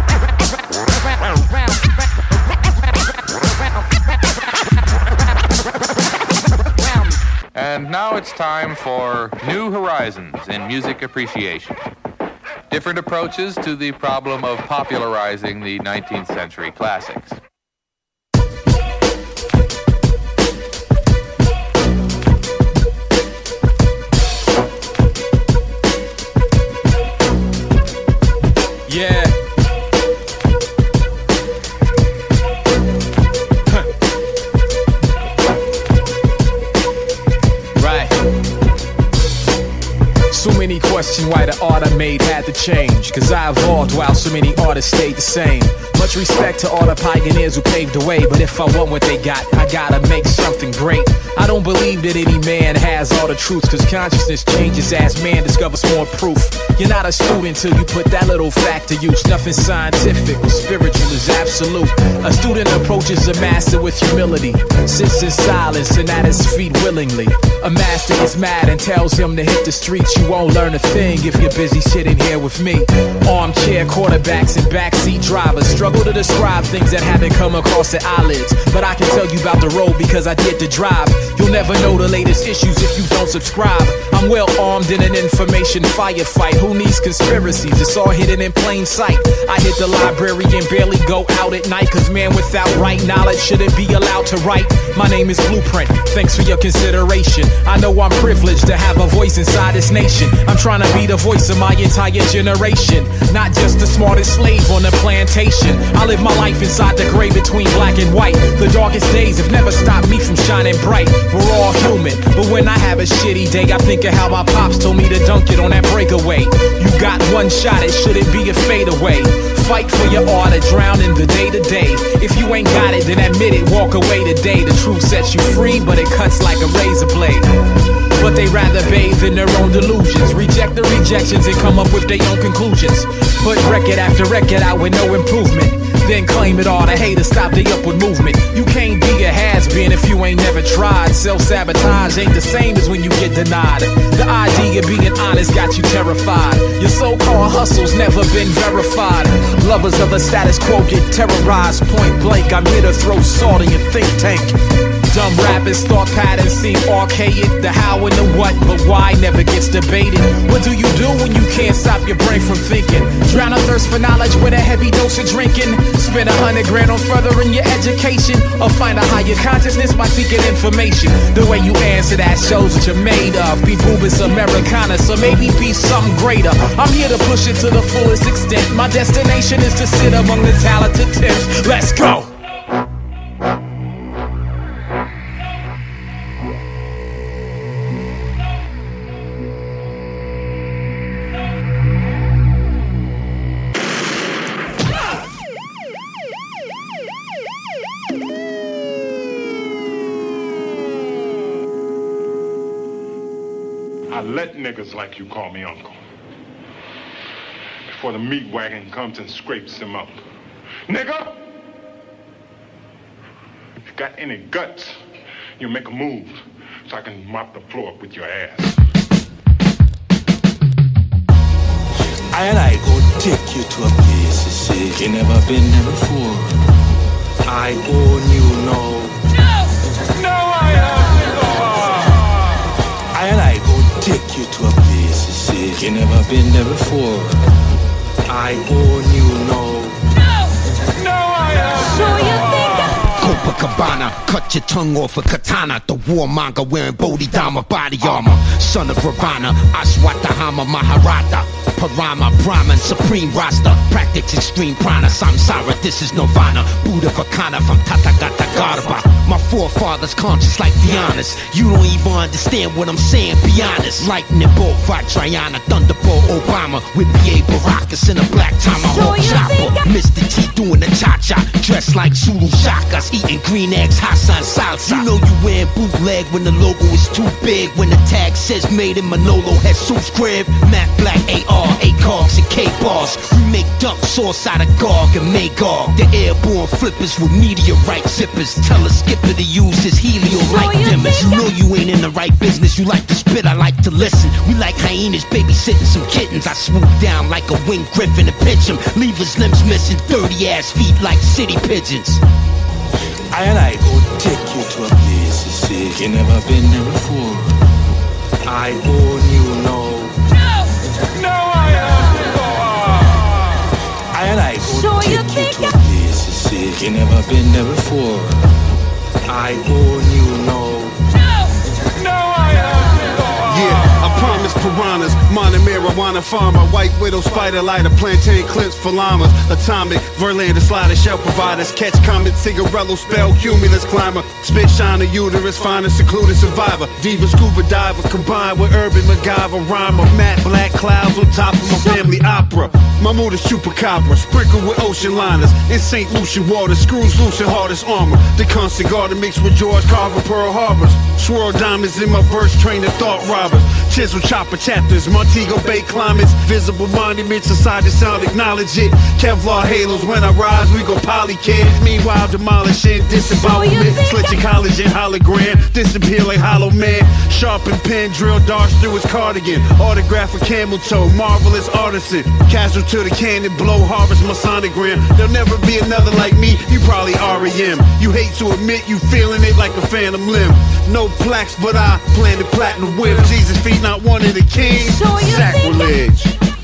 And now it's time for New Horizons in music appreciation. Different approaches to the problem of popularizing the nineteenth century classics. Yeah. Right. So many questions. question why the art I made had to change. Cause I evolved while so many artists stayed the same. Much respect to all the pioneers who paved the way, but if I want what they got, I gotta make something great. I don't believe that any man has all the truth, cause consciousness changes as man discovers more proof. You're not a student till you put that little fact to use. Nothing scientific or spiritual is absolute. A student approaches a master with humility, sits in silence and at his feet willingly. A master gets mad and tells him to hit the streets. You won't learn a thing if you're busy sitting here with me. Armchair quarterbacks and backseat drivers struggle to describe things that haven't come across their eyelids, but I can tell you about the road because I did the drive. You'll never know the latest issues if you don't subscribe. I'm well armed in an information firefight. Who needs conspiracies? It's all hidden in plain sight. I hit the library and barely go out at night, cause man without right knowledge shouldn't be allowed to write. My name is Blueprint, thanks for your consideration. I know I'm privileged to have a voice inside this nation. I'm trying to be the voice of my entire generation, not just the smartest slave on the plantation. I live my life inside the gray between black and white. The darkest days have never stopped me from shining bright. We're all human, but when I have a shitty day, I think of how my pops told me to dunk it on that breakaway. You got one shot, it shouldn't be a fadeaway. Fight for your art or drown in the day-to-day. If you ain't got it, then admit it, walk away today. The truth sets you free, but it cuts like a razor blade. But they rather bathe in their own delusions, reject the rejections and come up with their own conclusions. Put record after record out with no improvement, then claim it all to haters stop the upward movement. You can't be a has-been if you ain't never tried. Self-sabotage ain't the same as when you get denied. The idea of being honest got you terrified. Your so-called hustle's never been verified. Lovers of the status quo get terrorized point blank. I'm here to throw salt in your think tank. Dumb rappers, thought patterns seem archaic. The how and the what, but why never gets debated. What do you do when you can't stop your brain from thinking? Drown a thirst for knowledge with a heavy dose of drinking. Spend a hundred grand on furthering your education, or find a higher consciousness by seeking information. The way you answer that shows what you're made of. Be boobus Americana, so maybe be something greater. I'm here to push it to the fullest extent. My destination is to sit among the talented tips. Let's go! I let niggas like you call me uncle before the meat wagon comes and scrapes them up. Nigga! If you got any guts, you make a move so I can mop the floor up with your ass. I and I go take you to a place you say you never been there before. I own you now. No! No, I have no. I and I go take you to a place you say you never been there before. I own you now. No! No, I have no. Copacabana, cut your tongue off a katana. The warmonger wearing Bodhidharma body armor. Son of Ravana, Ashwatthama Maharata. Parama, Brahman, Supreme Rasta. Practice extreme prana, samsara, this is nirvana. Buddha Vakana from Tathagata Garbha. My forefathers conscious like Dhyanis. You don't even understand what I'm saying, be honest. Lightning bolt, Vajrayana, Thunderbolt, Obama. With B A Baracus in a black tomahawk chopper. Mister T doing the cha-cha, dressed like Zulu shakas. Eating green eggs, Hassan salsa. You know you wearing bootleg when the logo is too big. When the tag says made in Manolo, Jesus crib. Matt Black, A R, A-Cogs and K-Bars. We make duck sauce out of Gog and Magog. The airborne flippers with meteorite zippers. Tell a skipper to use his helio light dimmers. You know you ain't in the right business. You like to spit, I like to listen. We like hyenas babysitting some kittens. I swoop down like a winged griffin and pitch him. Leave his limbs missing, dirty ass feet like city pigeons. I and I go take you to a place you say you never been there before. I own you now. No! No, I have no. I and I go so take you, you to a place you say you never been there before. I own you now. No! No, I have no. Yeah, I promise piranhas, Montemayor marijuana farmer, white widow, spider lighter, plantain clips for llamas, atomic, Verlander slider, shell providers, catch comet, cigarello, spell, cumulus climber, spit shiner, uterus, find a secluded survivor, diva, scuba diver, combined with urban MacGyver, rhymer, matte black clouds on top of my family opera, my mood is chupacabra, sprinkled with ocean liners, in Saint Lucian waters, screws loose and hardest armor, the constant garden mixed with George Carver, Pearl Harbors, swirl diamonds in my verse, train of thought robbers, chisel chopper chapters, Montego Bay climates, visible monuments inside the sound, acknowledge it, Kevlar halos, when I rise, we go polycad, meanwhile demolishing, disembowelment, slitching collagen hologram, disappear like hollow man, sharpened pen, drill darts through his cardigan, autograph a camel toe, marvelous artisan, casual to the cannon, blow, harvest my sonogram, there'll never be another like me, you probably R E M, you hate to admit you feeling it like a phantom limb, no plaques but I planted platinum whip, Jesus feet not one of the kings, sacrilege.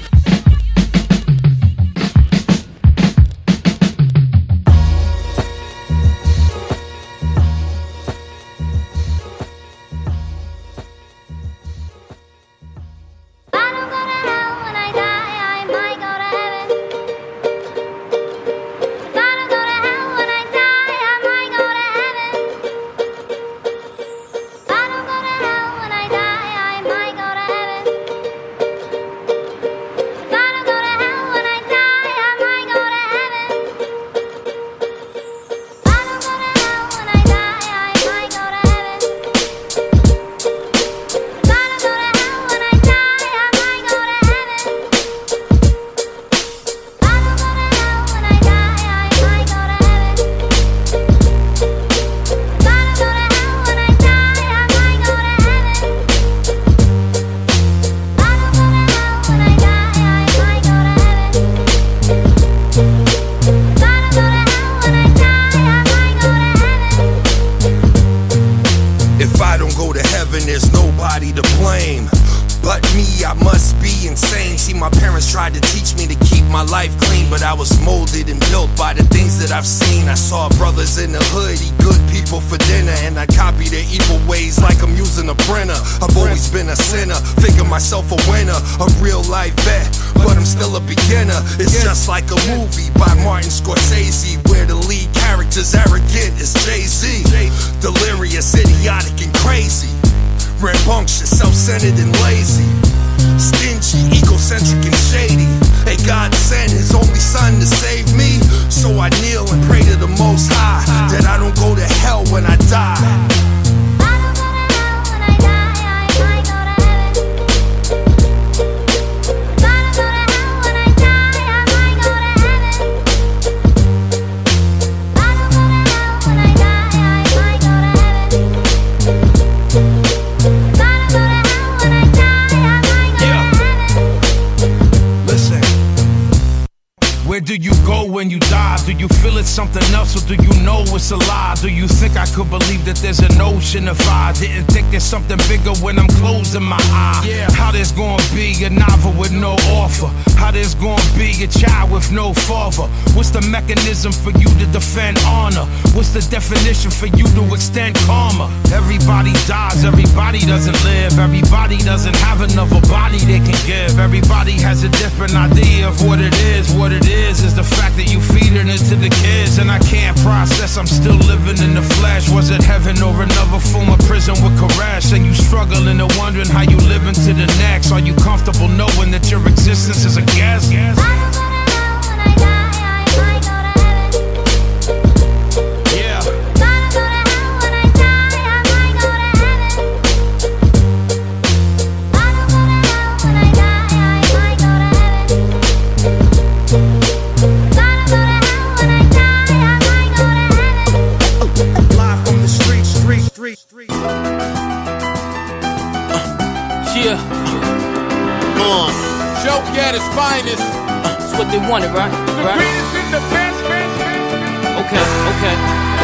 If I didn't think there's something bigger when I'm closing my eye, yeah. How there's gonna be a novel with no offer? How there's gonna be a child with no father? What's the mechanism for you to defend honor? What's the definition for you to extend karma? Everybody dies, everybody doesn't live, everybody doesn't have another body they can give. Everybody has a different idea of what it is. What it is is the fact that you feeding it to the kids, and I can't process. I'm still living in the flesh. Was it heaven or another form of prison with caress? And you struggling and wondering how you live into the next. Are you comfortable knowing that your existence is a guess? Yeah. Yeah. Uh. Joke at its finest. Uh, that's what they wanted, right? Right? The greatest and the best, best, best. Okay, okay.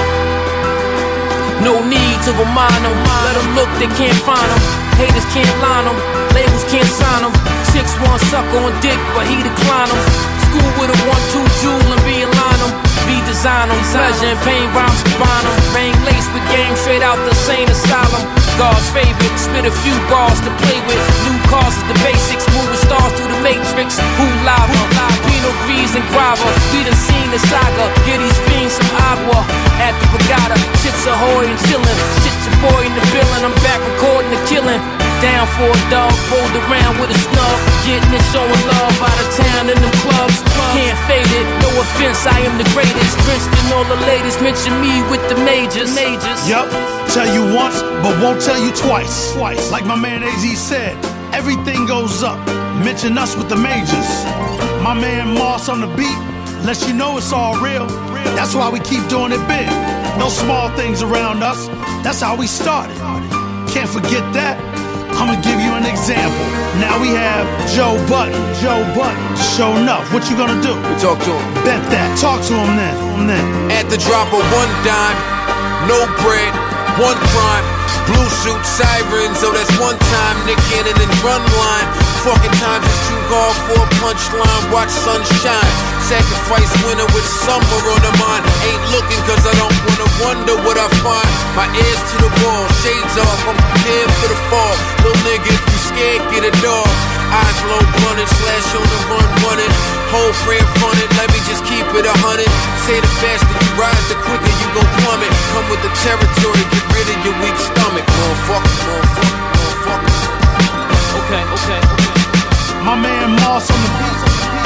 No need to remind them. Let them look, they can't find them. Haters can't line them. Labels can't sign them. six one suck on dick, but he decline them. School with a one two jewel and be in line them. B design them. Pleasure and pain rhymes combine them. Rain laced with game straight out the sane asylum. God's favorite, spit a few bars to play with. New cars is the basics, moving stars through the matrix. Who lava? Pinot Gris and Grava. We done seen the saga. Get these fiends some agua at the Brigada. Chips ahoy and chillin'. Shit your boy in the building. I'm back recording the killing. Down for a dog, rolled around with a snub. Getting it, showing love out of town in them clubs. Can't fade it, no offense, I am the greatest. Drenched in all the latest, mention me with the majors. majors. Yup, tell you once, but won't tell you twice. Twice. Like my man A Z said, everything goes up. Mention us with the majors. My man Moss on the beat, lets you know it's all real. That's why we keep doing it big. No small things around us, that's how we started. Can't forget that. I'ma give you an example. Now we have Joe Budden. Joe Budden. Show enough. What you gonna do? We talk to him. Bet that. Talk to him then. then. At the drop of one dime, no bread, one crime. Blue suit sirens, oh that's one time. Nick Cannon and run line. Fucking times is too hard for a punchline. Watch sunshine. Sacrifice winter with summer on the mind. Ain't looking cause I don't wanna wonder what I find. My ears to the wall, shades off, I'm prepared for the fall. Little nigga, if you scared, get a dog. Eyes low, blunted, slash on the run, running. Whole frame fronted, let me just keep it a hundred. Say the faster you rise, the quicker you gon' plummet. Come with the territory, get rid of your weak stomach. Motherfucker, motherfucker, motherfucker. Okay, okay, okay. My man Moss on the beat.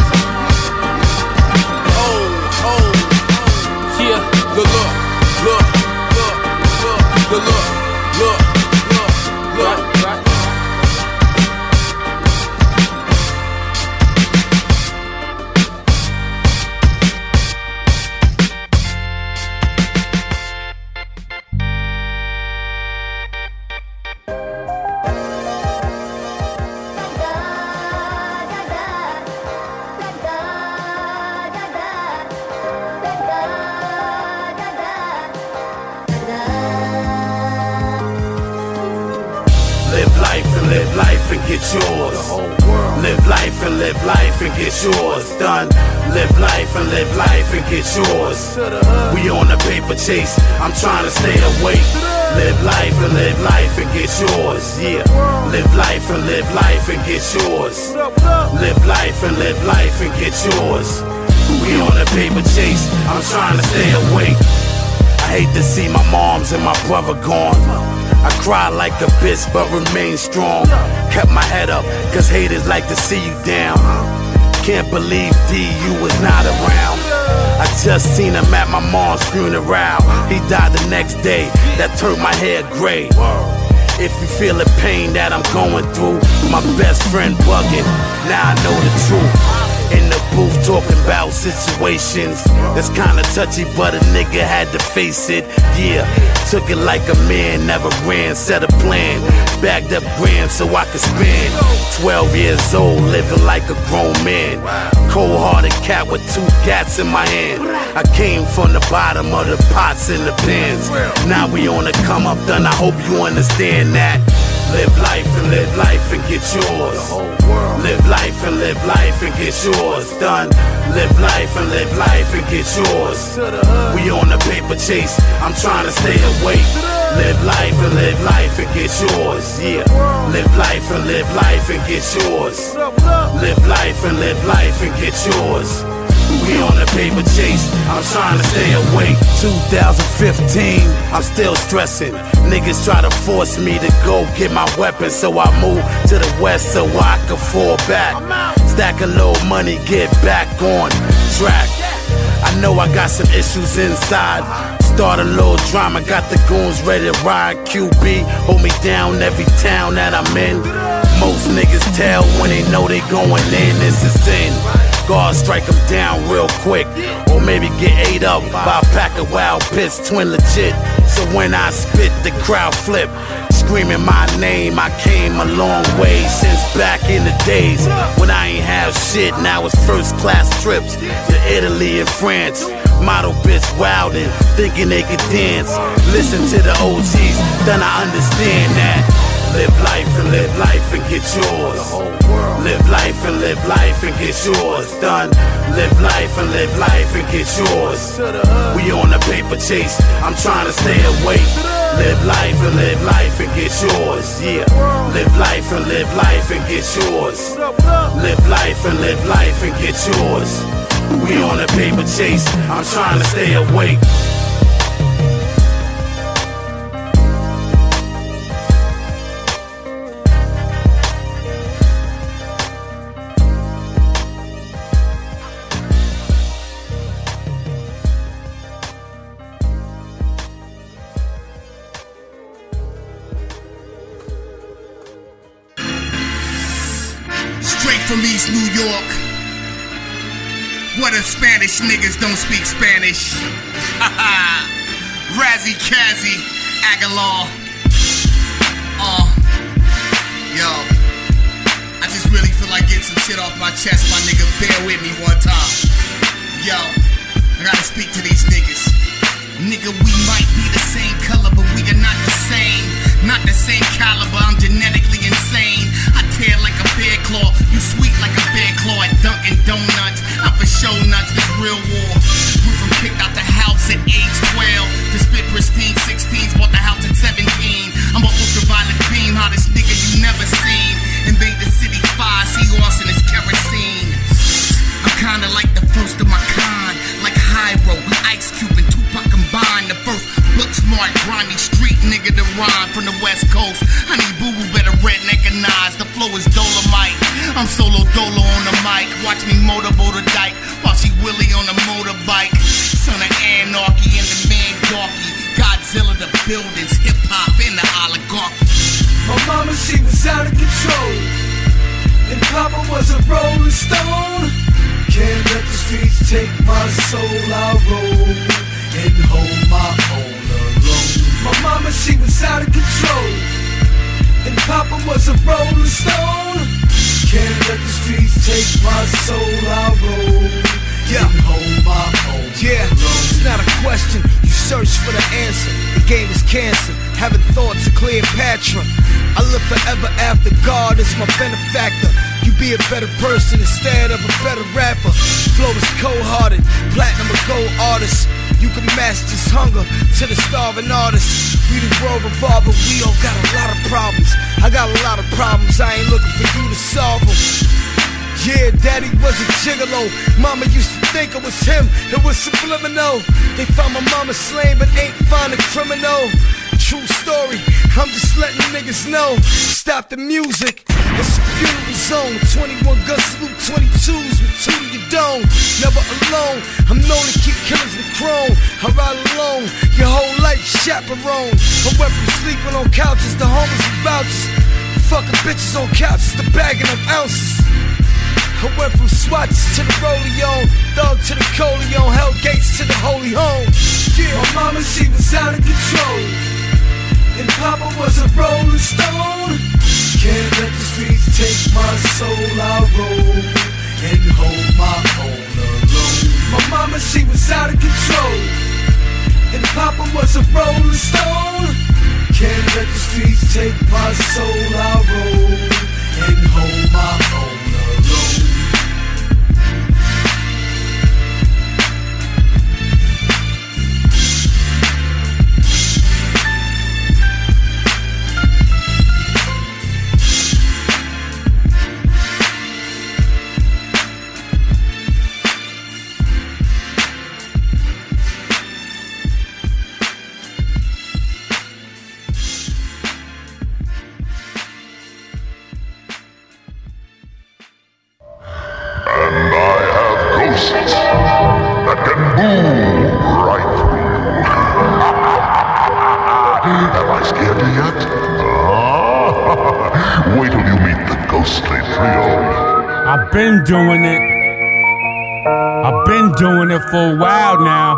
Oh, oh, yeah. Good look, look, look, look, good look, look, look, look. Right, right. Live life and get yours. Live life and live life and get yours done. Live life and live life and get yours. We on a paper chase, I'm trying to stay awake. Live life and live life and get yours. Yeah. Live life and live life and get yours. Live life and live life and get yours. We on a paper chase, I'm trying to stay awake. I hate to see my moms and my brother gone. I cry like a bitch but remain strong. Kept my head up cause haters like to see you down. Can't believe D, you was not around. I just seen him at my mom's funeral. He died the next day, that turned my hair gray. If you feel the pain that I'm going through, my best friend bugging, now I know the truth. In the booth talking about situations that's kinda touchy, but a nigga had to face it. Yeah, took it like a man, never ran, set a plan. Bagged up grams so I could spend. Twelve years old, living like a grown man. Cold-hearted cat with two cats in my hand. I came from the bottom of the pots and the pans. Now we on the come up, done, I hope you understand that. Live life and live life and get yours. Live life and live life and get yours done. Live life and live life and get yours. We on a paper chase, I'm trying to stay awake. Live life and live life and get yours. Yeah. Live life and live life and get yours. Live life and live life and get yours. We on a paper chase, I'm trying to stay awake. two thousand fifteen, I'm still stressing. Niggas try to force me to go get my weapons, so I move to the west so I can fall back. Stack a little money, get back on track. I know I got some issues inside. Start a little drama, got the goons ready to ride. Q B, hold me down every town that I'm in. Most niggas tell when they know they going in, it's a sin. God strike them down real quick, or maybe get ate up by a pack of wild pits, twin legit. So when I spit, the crowd flip, screaming my name. I came a long way since back in the days when I ain't have shit. Now it's first class trips to Italy and France. Model bitch wildin', thinking they could dance. Listen to the O Gs, then I understand that. Live life and live live life and get yours. Live life and live life and get yours done. Live life and live life and get yours. We on a paper chase, I'm trying to stay awake. Live life and live life and get yours, yeah. Live life and live life and get yours. Live life and live life and get yours. We on a paper chase, I'm trying to stay awake. From East New York. What if Spanish niggas don't speak Spanish? Haha. Razzie Kazzy Aguilar. Uh, yo. I just really feel like getting some shit off my chest, my nigga. Bear with me one time. Yo. I gotta speak to these niggas. Nigga, we might be the same color, but we are not the same. Not the same caliber, I'm genetically insane. I tear like a bear claw, you sweet like a bear claw at Dunkin' Donuts. I'm for show nuts, this real war. Went from kicked out the house at age twelve to spit pristine sixteens, bought the house at seventeen. I'm a ultraviolet beam, hottest nigga you never seen. Invade the city fire, see Austin is kerosene. I'm kinda like the first of my kind, like Hyro, Ice Cube and Tupac combined. The first book smart, grimy street nigga to rhyme from the West Coast. Honey Boo Boo better redneckanize. The flow is Dolomite. I'm solo dolo on the mic. Watch me motorboat a dyke while she Willie on a motorbike. Son of Anarchy and the man Darky. Godzilla the buildings, hip hop and the oligarchy. My mama, she was out of control, and Papa was a rolling stone. Can't let the streets take my soul. I roll and hold my own alone. My mama, she was out of control, and Papa was a rolling stone. Can't let the streets take my soul. I roll yeah. and hold my own Yeah, alone. it's not a question, you search for the answer. The game is cancer, having thoughts of Cleopatra. I live forever after God is my benefactor. You be a better person instead of a better rapper. Flow is cold-hearted, platinum or gold artist. You can match this hunger to the starving artist. We the world revolver, we all got a lot of problems. I got a lot of problems, I ain't looking for you to solve them. Yeah, daddy was a gigolo. Mama used to think it was him, it was subliminal. They found my mama slain but ain't find a criminal. True story, I'm just letting niggas know. Stop the music, it's a funeral zone. Twenty-one gun salute, twenty-twos with two to your dome. Never alone, I'm known to keep killers with chrome. I ride alone, your whole life chaperone. I went from sleeping on couches to homeless and vouchers. Fucking bitches on couches to bagging up ounces. I went from swatches to the Rolleon, thug to the Coleon, Hell Gates to the Holy Home. Yeah. My mama, she was out of control, and Papa was a rolling stone. Can't let the streets take my soul. I roll and hold my own alone. My mama, she was out of control, and Papa was a rolling stone. Can't let the streets take my soul. I roll and hold my own alone. That can move right through you. Have I scared you yet? Ah, wait till you meet the ghostly trio. I've been doing it. I've been doing it for a while now.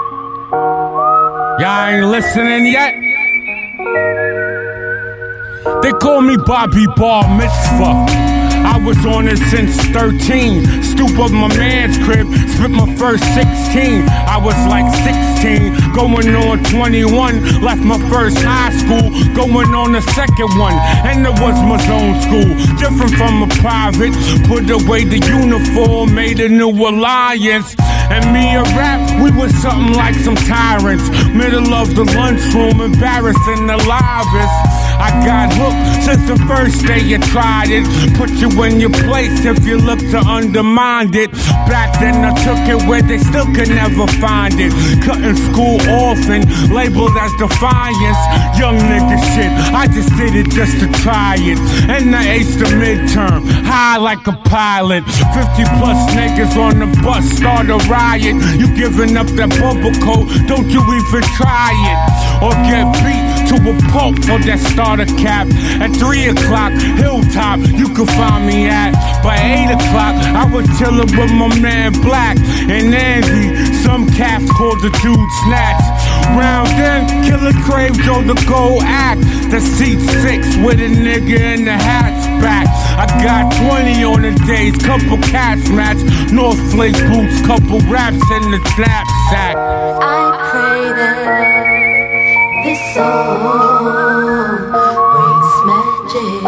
Y'all ain't listening yet? They call me Bobby Bar Mitzvah. I was on it since thirteen. Stoop up my man's crib, spit my first sixteen. I was like sixteen, going on twenty-one. Left my first high school, going on the second one. And it was my zone school, different from a private. Put away the uniform, made a new alliance. And me and rap, we was something like some tyrants. Middle of the lunchroom, embarrassing the livest. I got hooked since the first day you tried it. Put you in your place if you look to undermine it. Back then I took it where they still could never find it. Cutting school orphan, labeled as defiance. Young nigga shit, I just did it just to try it. And I aced the midterm, high like a pilot. Fifty plus niggas on the bus, start a riot. You giving up that bubble coat, don't you even try it. Or get beat to a pulp for that starter cap. At three o'clock, Hilltop, you can find me at. By eight o'clock, I was chillin' with my man Black and Andy. Some cats called the dude Snatch. Round then, Killer Crave drove the gold act. The seat six with a nigga in the hatchback. I got twenty on the days, couple cats match. North Flake boots, couple raps in the knapsack. I pray that this song brings magic.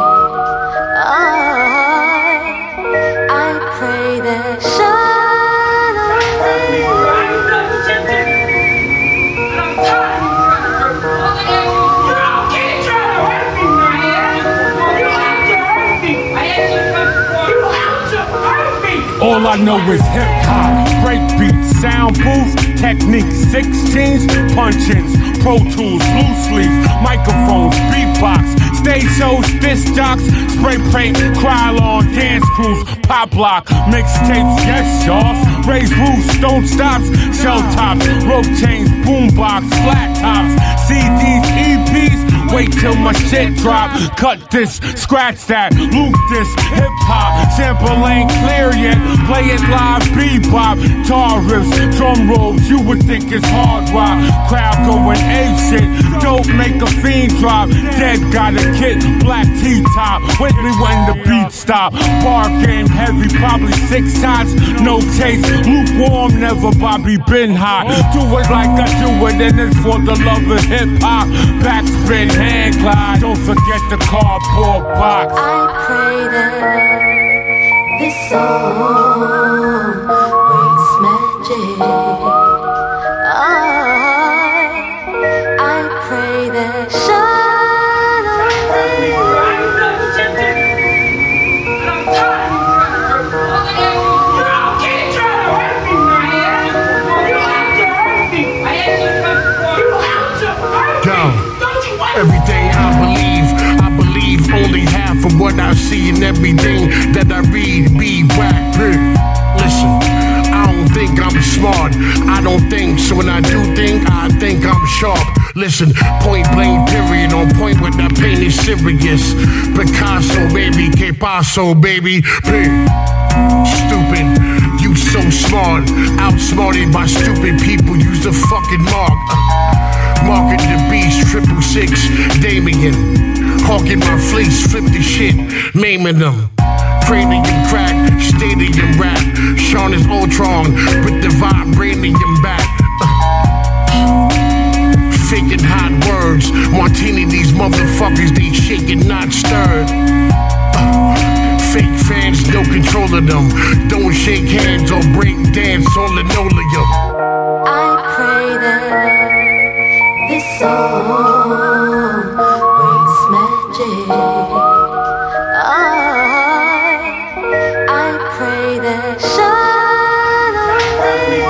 I, I pray that shine on me. All I know is hip-hop, breakbeat, sound booth, techniques, sixteens, punch-ins, Pro Tools, loose leaf, microphones, beatbox, stage shows, disc jocks, spray paint, Krylon, dance crews, pop lock, mixtapes, yes, y'all, raise roofs, don't stops, shell tops, rope chains, boombox, flat tops, C Ds, E Ps, wait till my shit drop, cut this, scratch that, loop this, hip-hop, sample ain't clear yet, play it live, bebop, tar riffs, drum rolls, you would think it's hard rock, crowd going ape shit, dope make a fiend drop, dead got a kid, black T-top, with me when the beat stop, bar game heavy, probably six shots, no chase, lukewarm, never Bobby been hot, do it like I do it, and it's for the love of hip-hop, backspin, hand glide, don't forget the cardboard box. I pray that this song brings magic. I, I pray that shine on me. Every day I believe, I believe only half of what I see, and everything that I read be whack. Listen, I don't think I'm smart, I don't think, so when I do think, I think I'm sharp. Listen, point blank period, on point with that pain is serious. Picasso, baby, que paso, baby. Stupid, you so smart, outsmarted by stupid people, use the fucking mark. Market the beast, triple six, Damien. Hawking my fleece, flip the shit, maiming them. Cranium crack, stadium rap. Sean is Ultron with the vibranium back. Uh, faking hot words, martini these motherfuckers, they shaking, not stirred. Uh, fake fans, no control of them. Don't shake hands or break dance on linoleum. I pray that this song brings magic. I, I pray that shine on me.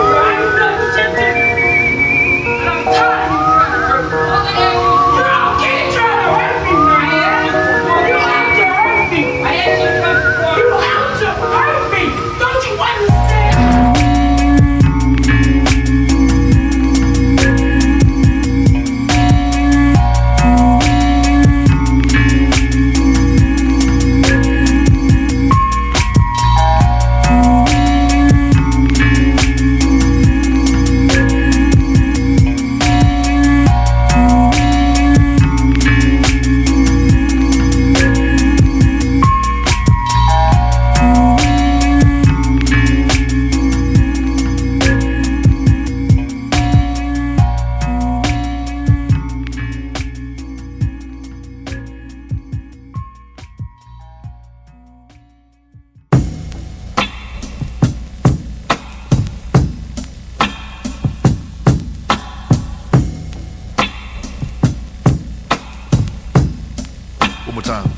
more time.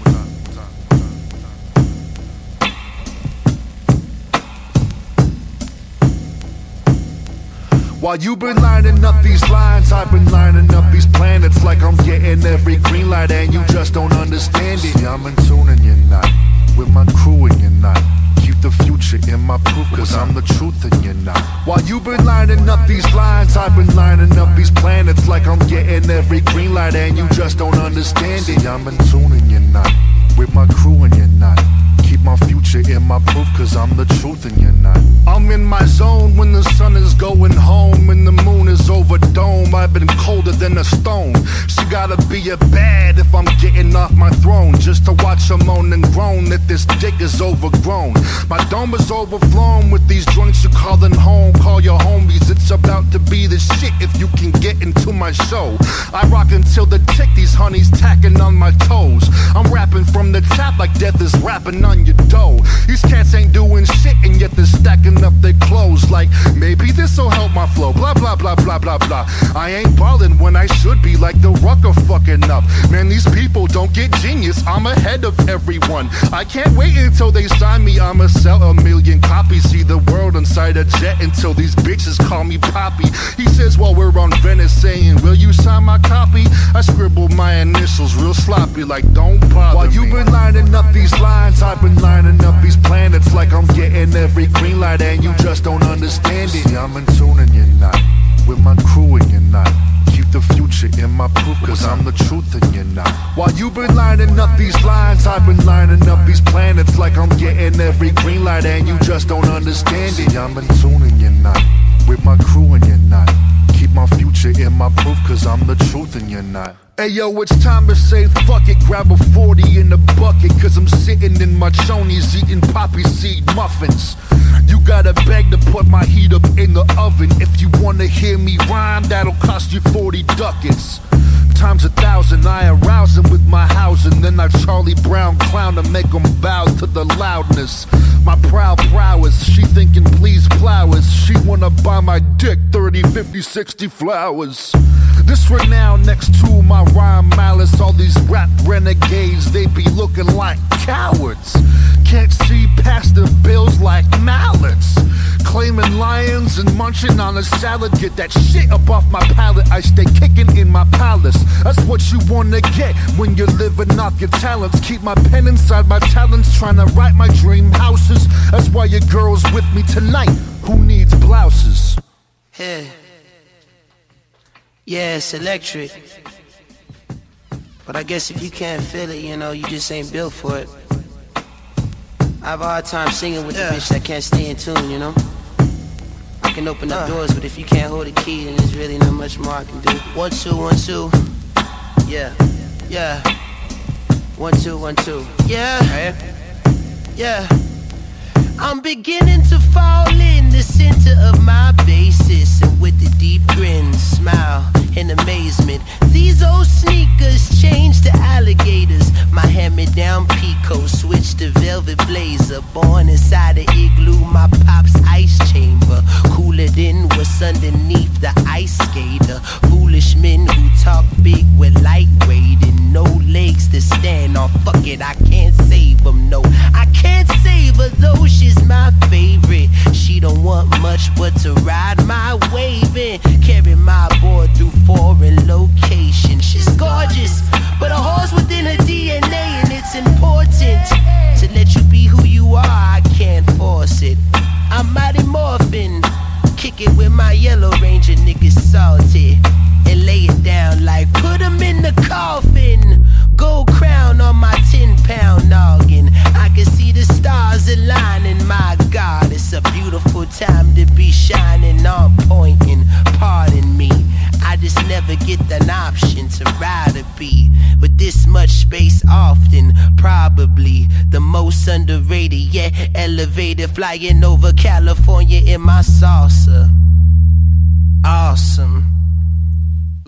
While you been lining up these lines, I've been lining up these planets like I'm getting every green light and you just don't understand it. See, I'm in tune and you're not, with my crew and you're not. Keep the future in my proof cause I'm the truth and you're not. While you been lining up these lines, I've been lining up these planets like I'm getting every green light and you just don't understand it. See, I'm in tune and you're not, with my crew and you're not. Keep my future in my proof cause I'm the truth and you're not. I'm in my zone when the sun is going home and the moon is over dome. I've been colder than a stone. She gotta be a bad if I'm getting off my throne, just to watch her moan and groan that this dick is overgrown. My dome is overflown with these joints you callin' home. Call your homies, it's about to be the shit if you can get into my show. I rock until the tick, these honeys tacking on my toes. I'm rapping from the top like death is rapping on your dough. These cats ain't doing shit and yet they're stacking up their clothes like maybe this'll help my flow. Blah blah blah blah blah blah. I ain't ballin' when I should be like the rucker fucking up. Man, these people don't get genius. I'm ahead of everyone. I can't wait until they sign me. I'ma sell a million copies. See the world inside a jet until these bitches call me Poppy. He says while we're on Venice saying, will you sign my copy? I scribble my initials real sloppy like don't bother While you me. Been lining up these lines, I've been lining up these planets like I'm getting every green light and you just don't understand it. See, I'm in tune and you're not, with my crew and you're not. Keep the future in my proof cause I'm the truth and you're not. While you been lining up these lines, I've been lining up these planets like I'm getting every green light and you just don't understand it. See, I'm in tune and you're not, with my crew and you're not. Keep my future in my proof cause I'm the truth and you're not. Hey yo, it's time to say fuck it. Grab a forty in the bucket cause I'm sitting in my chonies eating poppy seed muffins. You gotta beg to put my heat up in the oven. If you wanna hear me rhyme, that'll cost you forty ducats. Times a thousand, I arouse them with my housing. Then I Charlie Brown clown to make them bow to the loudness. My proud prowess, she thinking please flowers. She wanna buy my dick thirty, fifty, sixty flowers. This renown next to my rhyme malice. All these rap renegades, they be looking like cowards. Can't see past the bills like mallets. Claiming lions and munching on a salad. Get that shit up off my palate. I stay kicking in my palace. That's what you wanna get when you're living off your talents. Keep my pen inside my talents, trying to write my dream houses. That's why your girl's with me tonight. Who needs blouses? Yeah. Yeah, it's electric. But I guess if you can't feel it, you know, you just ain't built for it. I have a hard time singing with yeah. the bitch that can't stay in tune, you know? I can open up uh. doors, but if you can't hold a key, then there's really not much more I can do. One, two, one, two. Yeah, yeah. One, two, one, two. Yeah, right. Yeah. I'm beginning to fall in the center of my basis, and with a deep grin, smile in amazement. These old sneakers changed to alligators. My hand-me-down Pico switched to velvet blazer. Born inside an igloo, my pop's ice chamber. Cooler than what's underneath the ice skater. Foolish men who talk big with lightweight and no legs to stand on. Fuck it, I can't save them, no. I can't save her though, she's my favorite. She don't want much but to ride my wave and carry my board through foreign locations. She's gorgeous, but a horse within her D N A, and it's important to let you be who you are. I can't force it. I'm mighty morphin', kick it with my Yellow Ranger niggas salty, and lay it down like put 'em in the coffin. Gold crown on my ten pound noggin. I can see the stars aligning. My God, it's a beautiful time to be shining on point. And pardon me, I just never get an option to ride a beat with this much space often. Probably the most underrated, yet elevated, flying over California in my salsa. Awesome.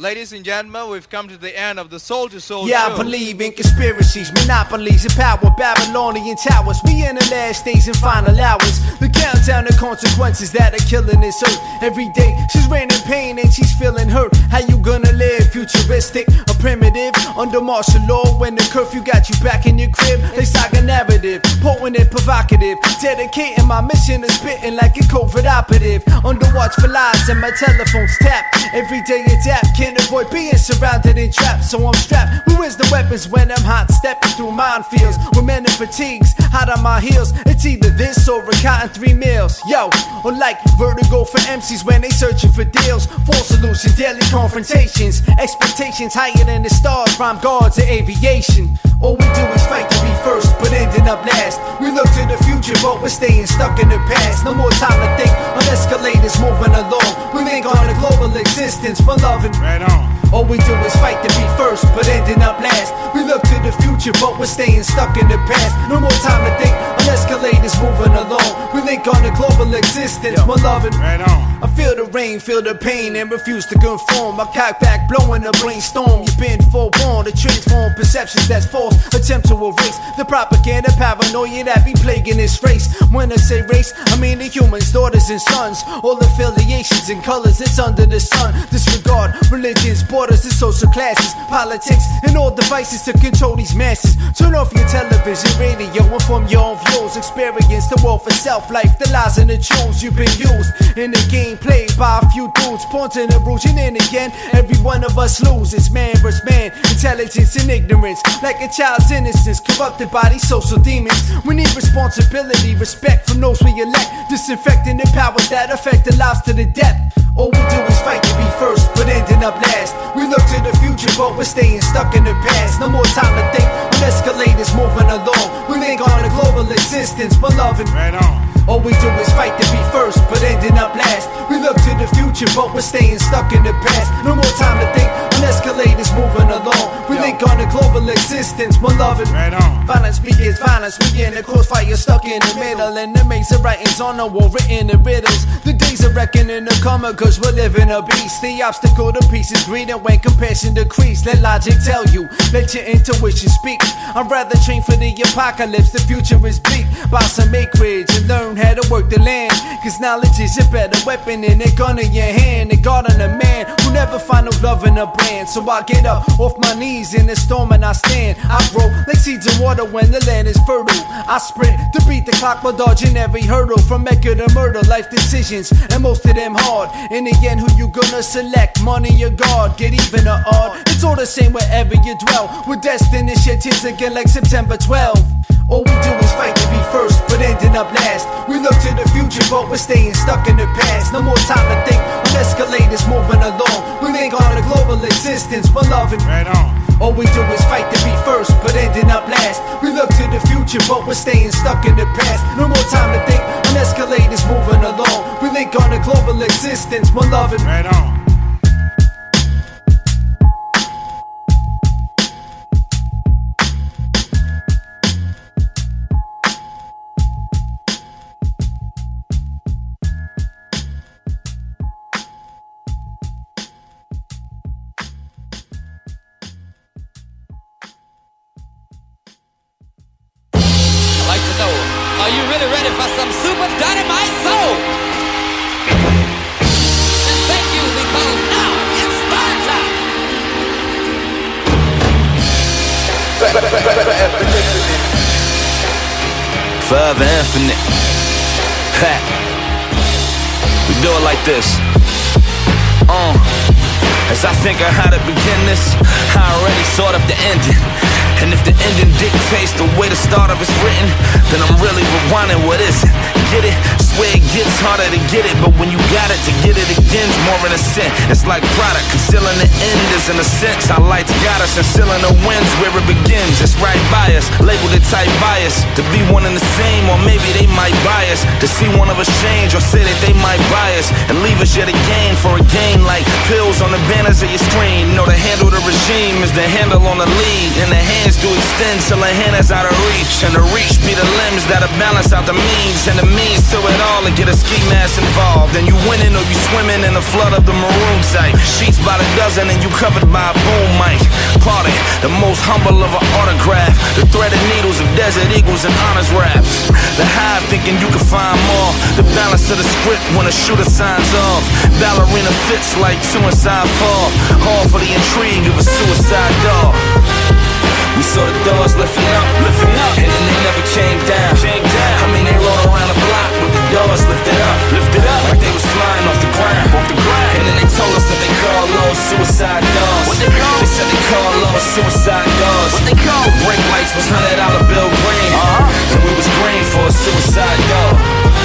Ladies and gentlemen, we've come to the end of the Soul to Soul Yeah, show. I believe in conspiracies, monopolies, and power, Babylonian towers. We in the last days and final hours. The countdown to consequences that are killing this earth. Every day she's raining pain and she's feeling hurt. How you gonna live? Futuristic or primitive? Under martial law, when the curfew got you back in your crib. They stock a narrative, potent and provocative. Dedicating my mission to spitting like a COVID operative. Under watchful eyes and my telephone's tapped. Every day adapt, can't avoid being surrounded and trapped. So I'm strapped. Who is the weapons when I'm hot stepping through minefields? With men in fatigues, hot on my heels. It's either this or a cotton three meals. Yo, or like vertigo for M Cs when they searching for deals. Full solution, daily confrontations. Expectations higher than the stars. Prime guards of aviation. All we do is fight to be first, but ending up last. We look to the future, but we're staying stuck in the past. No more time to think on escalators moving along. We think on a global existence for loving. Right on. All we do is fight to be first, but ending up last. We look to the future, but we're staying stuck in the past. No more time to think on escalators moving along. We think on a global existence for loving. Right on. I feel the rain, feel the pain, and refuse to conform. I cock back, blowing a brainstorm. You've been forewarned to transform perceptions that's false. Attempt to erase the propaganda, paranoia that be plaguing this race. When I say race, I mean the humans, daughters and sons. All affiliations and colors that's under the sun. Disregard religions, borders, and social classes, politics, and all devices to control these masses. Turn off your television, radio, and from your own views. Experience the world for self-life, the lies and the truths you've been used in the game played by a few dudes, pointing and bruising. And again, every one of us loses, man versus man, intelligence and ignorance, like a child's innocence, corrupted by these social demons. We need responsibility, respect from those we elect, disinfecting the powers that affect the lives to the death. All we do is fight to be first, but ending up last. We look to the future, but we're staying stuck in the past. No more time to think on escalators moving along. We think on a global existence for loving. Right on. All we do is fight to be first, but ending up last. We look to the future, but we're staying stuck in the past. No more time to think on escalators moving along. We Yo. think on a global existence, we're loving. Right on. Violence begins, violence begins. The crossfire stuck in the middle, and the maze of writings on the wall written in riddles. The days of reckoning are coming, cause we're living a beast. The obstacle to peace is greed, and when compassion decrease, let logic tell you, let your intuition speak. I'd rather train for the apocalypse. The future is bleak. Buy some acreage and learn how to work the land, cause knowledge is a better weapon than a gun in your hand. A God on a man who never find no love in a brand. So I get up off my knees in the storm and I stand. I grow like seeds in water when the land is fertile. I sprint to beat the clock while dodging every hurdle, from Mecca to murder, life decisions, and most of them hard. In the end, who you gonna select? Money or God? Get even or odd? It's all the same wherever you dwell. We're destined to shed tears again like September twelfth. All we do is fight to be first, but ending up last. We look to the future, but we're staying stuck in the past. No more time to think on escalators moving along. We think on a global existence for loving. Right on. All we do is fight to be first, but ending up last. We look to the future, but we're staying stuck in the past. No more time to think on escalators moving along. We think on a global existence for loving. Right on. Are you really ready for some super dynamite soul? And thank you, because now it's Star Time. Forever infinite. Ha. We do it like this. Uh. As I think of how to begin this, I already thought of the ending. And if the ending dictates the way the start of it's written, then I'm really rewinding what isn't. Get it? Swear it gets harder to get it, but when you got it, to get it again's more in a sin. It's like product, concealing the end is in a sense. Our lights got us and sealing the winds where it begins. It's right by us, labeled it type bias to be one and the same, or maybe they might bias to see one of us change, or say that they might buy us and leave us yet again for a gain like pills on the banners of your screen. You know to handle the regime is the handle on the lead, and the hands do extend till the hand is out of reach, and the reach be the limbs that'll balance out the means, and the means to it all to get a ski mask involved. And you winning or you swimming in the flood of the maroon type. Sheets by the dozen and you covered by a boom mic. Party, the most humble of an autograph. The threaded needles of desert eagles and honors raps. The hive thinking you can find more. The balance of the script when a shooter signs off. Ballerina fits like suicide fall. All for the intrigue of a suicide dog. We saw the doors lifting up, lifting up, and then they never came down. Came down. I mean they rode around the block with the doors lifted up, lifted up, like they was flying off the ground, off the ground. And then they told us that they call those suicide doors. What they call? They said they call those suicide doors. What they call? The brake lights was hundred dollar bill green, uh-huh. And we was green for a suicide door.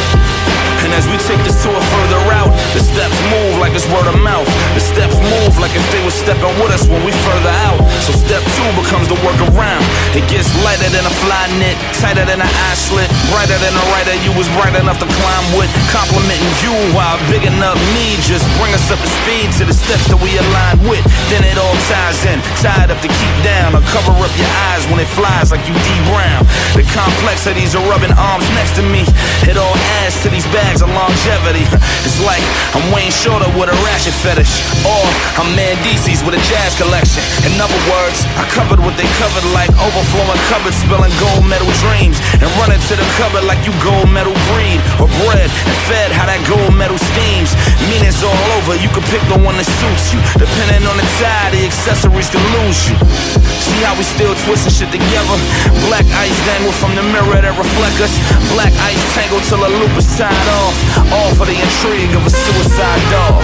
And as we take this tour further out, the steps move like it's word of mouth. The steps move like if they were stepping with us when we further out. So step two becomes the workaround. It gets lighter than a fly knit, tighter than an eye slit, brighter than a writer you was bright enough to climb with. Complimenting you while bigging up me, just bring us up to speed to the steps that we align with. Then it all ties in, tied up to keep down, or cover up your eyes when it flies like you D Brown. The complexities of rubbing arms next to me, it all adds to these bags of longevity. It's like I'm Wayne Shorter with a ratchet fetish, or I'm Mendeecees with a jazz collection. In other words, I covered what they covered like overflowing cupboards, spilling gold medal dreams, and running to the cupboard like you gold medal breed, or bread and fed how that gold medal steams. Meanings all over, you can pick the one that suits you. Depending on the tie, the accessories can lose you. See how we still twisting shit together? Black ice dangle from the mirror that reflect us. Black ice tangle till a loop is tied off. All for the intrigue of a suicide dog.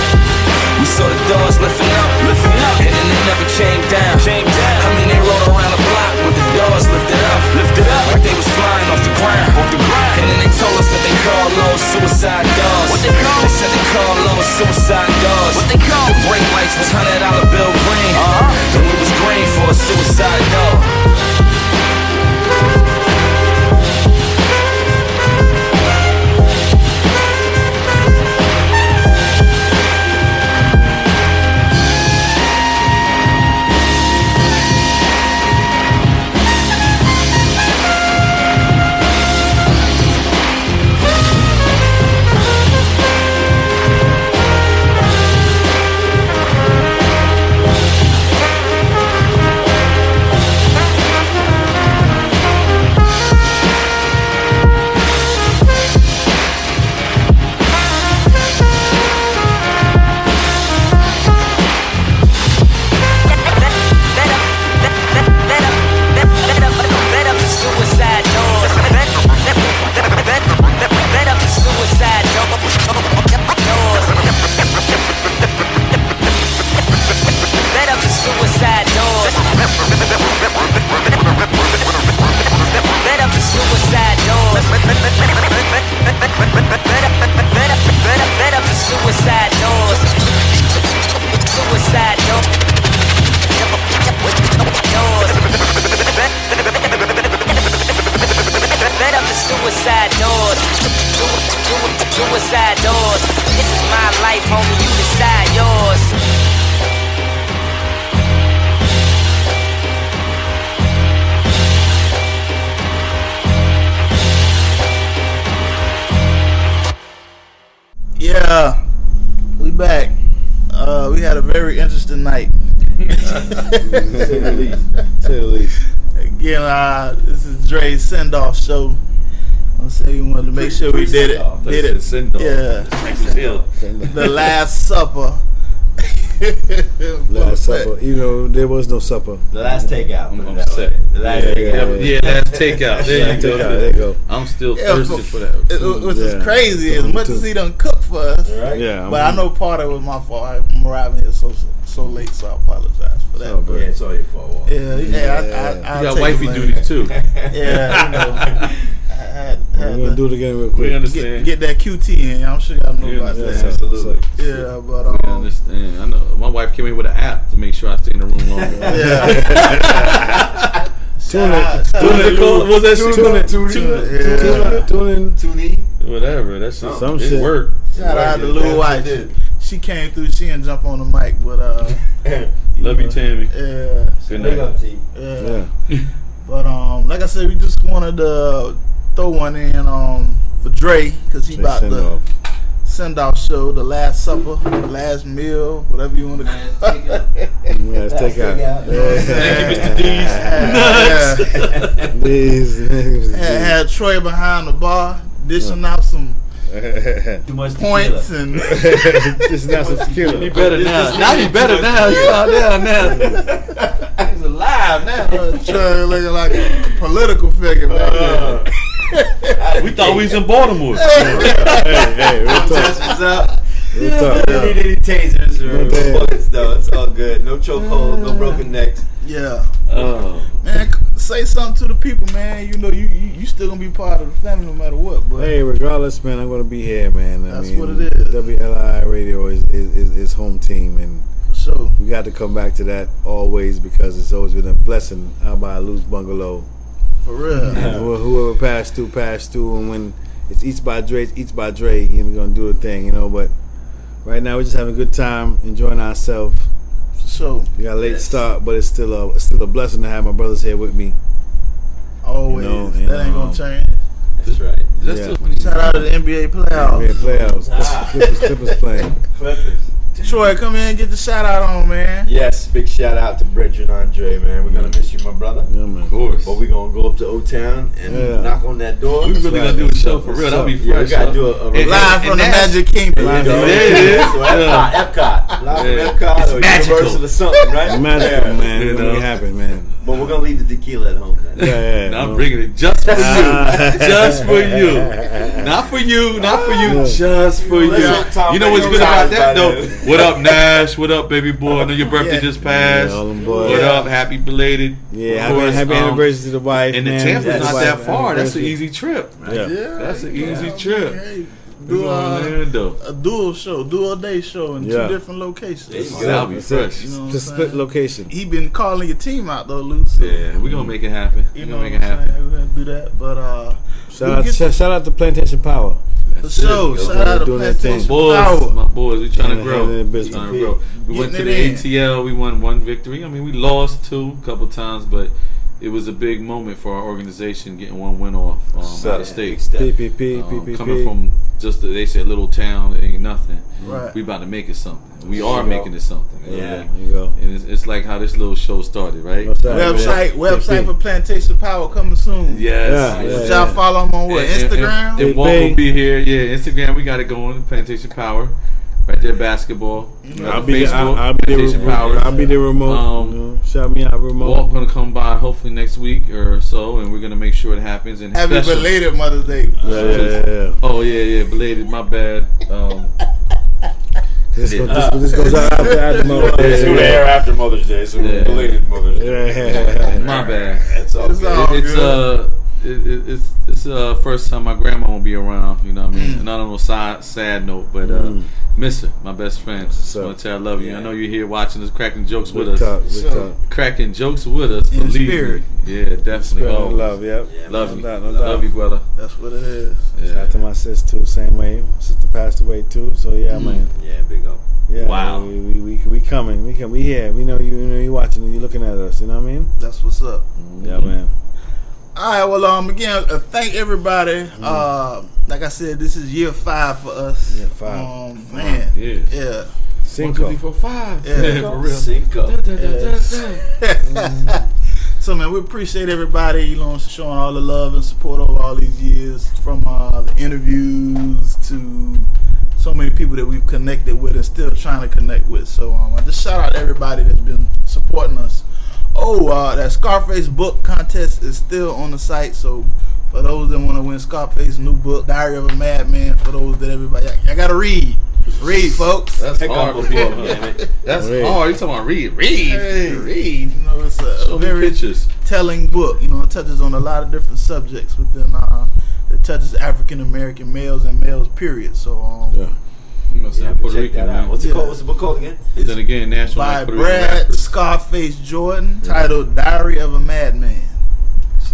We saw the doors lifting up, lifting up, and then they never came down. Came down. I mean they rode around the block with the doors lifted up, lifted up, like they was flying off the ground, off the ground. And then they told us that they call those suicide doors. What they call? They said they call those suicide doors. What they call? The brake lights was hundred dollar bill green, uh-huh. And we was green for a suicide dog. Yeah, we back. Uh, we had a very interesting night. Say the least. Say the least. Again, uh, this is Dre's send-off show. I'm saying we wanted to make sure we did it. Did it. Yeah. The Last Supper. Last supper. You know, there was no supper. The last takeout. I'm, I'm upset. The last yeah, takeout. Yeah, yeah, last takeout. There you go. There you go. I'm still yeah, thirsty for, for that. It, which is yeah. crazy. As much as he done cook for us, right? Yeah, but I know part of it was my fault. I'm arriving here so so late, so I apologize for that. Oh, yeah, it's all your fault. Yeah, yeah. yeah. I, I, I you got wifey duties too. Yeah, you know. I had, had We're gonna do it again real quick. We understand. Get, get that Q T in. I'm sure y'all know we about understand. that. Absolutely. Yeah, but um, we understand. I know. My wife came in with an app to make sure I stay in the room longer. Yeah. Tune out- in. shout Tune out in. to What's that shit? Tune in. Tune in. Tune in. Tune in. Tune in. Tune in. Whatever. That's just Some it shit. work. Shout out to Lil White. She came through. She didn't jump on the mic, but uh, Love you, Tammy. yeah, Good night. yeah. But um, like I said, we just wanted to throw one in um for Dre because he Dre about send the off. send off show, the last supper, the last meal, whatever you want to call it. Yeah, let's take out. Thank you, Mister D's. Nuts. These. Had, had Troy behind the bar dishing out some Too much points tequila. and Just now some tequila. He better now. Now he better now. He calm down now. He's alive now. uh, Troy looking like a political figure back Uh, we thought we was in Baltimore. Hey, hey, real talk. Test was up. Real We talk. don't need any tasers No or damn. bullets though. It's all good. No chokehold, no broken necks. there. Yeah, Oh. man, say something to the people, man. You know, you you, you still gonna be part of the family no matter what. But Hey, regardless, man, I'm gonna be here, man. I That's mean, what it is. W L I Radio is, is, is, is home team, and for sure, we got to come back to that always because it's always been a blessing out by a loose bungalow. for real. And who- whoever passed through, passed through, and when it's Eats by Dre, it's Eats by Dre, you know, we're gonna do the thing, you know. But right now, we're just having a good time, enjoying ourselves. For sure, We got a late Yes. start, but it's still a it's still a blessing to have my brothers here with me. always. You know, that and, ain't um, gonna change. That's right. That's Yeah. still Shout out to the N B A playoffs. Yeah, playoffs, Ah. Clippers, Clippers playing. Clippers. Troy, come in and get the shout out on, man. Yes, big shout out to Brethren Andre, man. We're gonna miss you, my brother. Yeah, man. Of course. But we're gonna go up to O Town and Yeah. knock on that door. We really gonna do a show for real. That'll be Yeah, we fresh. gotta huh? do a, a And- Live and from the that's- Magic Kingdom. There you go. There it is. So Yeah. Epcot, Epcot. Live Yeah. from Epcot It's or magical. Universal or something, right? Magical, Yeah. man. You It's know. gonna happen, man. But we're gonna leave the tequila at home. Yeah, yeah. Now I'm no. bringing it just for you. Ah. Just for you. Not for you. Not for you. Yeah. Just for you. Let's hope Tom You know what's Brady good about retires that by though? then. What up, Nash? What up, baby boy? I know your birthday Yeah. just passed. Yeah, all them boys. What Yeah. up? Happy belated. Yeah, Of happy, course, happy um, anniversary to the wife. And the man. Tampa's Yes. not Wife that far. That's an anniversary. easy trip. Yeah. Yeah, That's an easy yeah, trip. hey, Do Do uh, Orlando. a dual show, dual day show in Yeah. two different locations. There you go. That'll be That's fresh. You know what I'm Just saying? split location. He been calling your team out though, Luke. So, Yeah, we're gonna make it happen. you We're know gonna what make I'm it happen. saying? We're gonna do that, but uh, Shout we'll out, get shout, shout out to Plantation Power. for sure. Yo, Shout out to doing that thing. Plantation Boys, Power. my boys, we trying to Handling- grow. handling We business. trying to grow. We went to Getting the it in. A T L. We won one victory. I mean, we lost two a couple times, but it was a big moment for our organization getting one win off um, out of state. P P P, Um, P P P. coming from just a, they said little town, it ain't nothing. Right. We about to make it something. We There are you go. making it something. you know Yeah, what I mean? there you go. And it's, it's like how this little show started, right? Website, website for Plantation Power coming soon. Yes. Yeah, yes. But y'all follow them on what? And- and- Instagram? And, and Walt will be here. Yeah, Instagram. We got it going. Plantation Power, right there. Basketball. You know, I'll the be there. Facebook. I'll, I'll be there. Plantation Remote. Power. I'll be there remote. Um, you know, shout me out remote. Walt gonna come by hopefully next week or so, and we're gonna make sure it happens. And Happy special- belated Mother's Day. Yeah, yeah, yeah, yeah. Oh yeah, yeah, belated. My bad. Um, This, yeah. goes, this, this goes out after, after Mother's Day. It's gonna air after Mother's Day, so Yeah. belated Mother's Day. Yeah. My bad. That's all It's good. all It's good. uh, it, it, it's it's uh first time my grandma won't be around. You know what I mean? Not on no sad sad note, but uh, Mm. miss her, my best friend. Just So- want to tell I love you. I know you're here watching us, cracking jokes with Big us, talk, big So- talk. cracking jokes with us. In Believe spirit. me, yeah, definitely. Spread Oh, love, yep. Yeah, love no you, doubt, no love doubt. you, brother. That's what it is. Shout Yeah. out to my sis too, same way. My sister passed away too, so yeah, man. Yeah, big up. Yeah, Wow. We, we, we, we coming, we come, we here. We know you, you know you watching, you looking at us. You know what I mean? That's what's up. Yeah, man. All right, well, um, again, uh, thank everybody. Uh, like I said, this is year five for us. Year five. Um, man, Yes. yeah. One, two, Cinco. three, four, five. Yeah. for real. Cinco. Da, da, da, da, da. So, man, we appreciate everybody, you know, showing all the love and support over all these years, from uh, the interviews to so many people that we've connected with and still trying to connect with. So, um, I just shout out to everybody that's been supporting us. Oh, uh, that Scarface book contest is still on the site. So, for those that want to win Scarface's new book, Diary of a Madman, for those that everybody, I got to read. Read, folks. That's Pick hard up for a people. book, damn it. That's Read. hard. You talking about read? Read. Hey, Read. You know, it's a Show me very pictures. telling book. You know, it touches on a lot of different subjects within uh, that touches African American males and males. Period. So, um, Yeah. You know, Yeah, I'm Puerto check Rican, that out. man. What's it Yeah. called? What's the book called again? Then again, national by Puerto Rican Brad rappers. Scarface Jordan, titled "Diary of a Madman."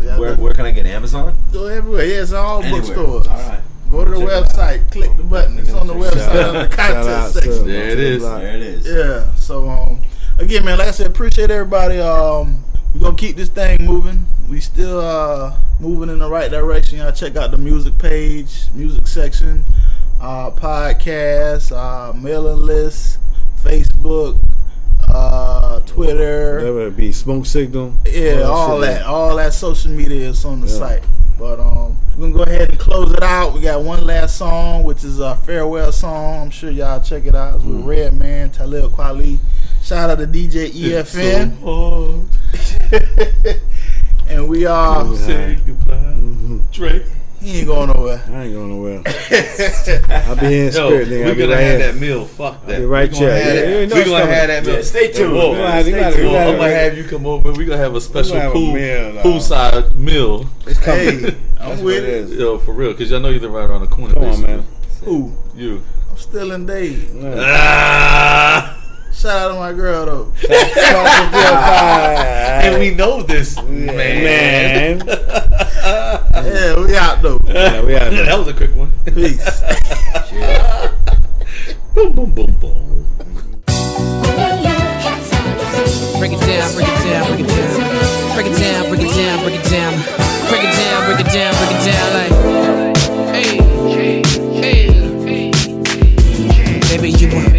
So y'all Where, go, where can I get Amazon? go everywhere. Yeah, it's in all Anywhere. bookstores. All right. Go to the Check it website, click the button. It's on the website on the Shout out content to- section. There it is. There it is. Yeah. So um, again, man, like I said, appreciate everybody. Um, we're gonna keep this thing moving. We still uh moving in the right direction. Y'all check out the music page, music section, uh, podcast, uh, mailing list, Facebook, uh, Twitter. Whatever it be, smoke signal. Yeah, all all shit, that, man. all that social media is on the Yeah. site. But um, we're gonna go ahead and close it out. We got one last song, which is a farewell song. I'm sure y'all check it out. It's with Mm. Redman, Talib Kweli. Shout out to D J E F N. So And we are. say goodbye, Mm-hmm. Drake. He ain't going nowhere. I ain't going nowhere. I'll be here in Yo, spirit, nigga. we're I'll be gonna right have here. that meal. Fuck that. I'll be right we gonna here. have Yeah, that. you know we it's gonna coming. have that meal. Yeah, stay tuned. Whoa, You gotta- you stay gotta- tuned. you gotta- I'm gonna have you come over. We're gonna have a special have a pool meal, dog. poolside meal. It's coming. Hey, That's I'm what with it it. is. Yo, for real, because y'all know you're right around the corner. Come on, basically. man. Who? You. I'm still in Dade. Ah! Shout out to my girl though. And we know this, man. Man. Yeah, we out though. Yeah, we out there. That was a quick one. Peace. Boom, boom, boom, boom. Break it down, break it down, break it down. Break it down, break it down, break it down. Break it down, break it down, break it down like hey, hey. Baby you want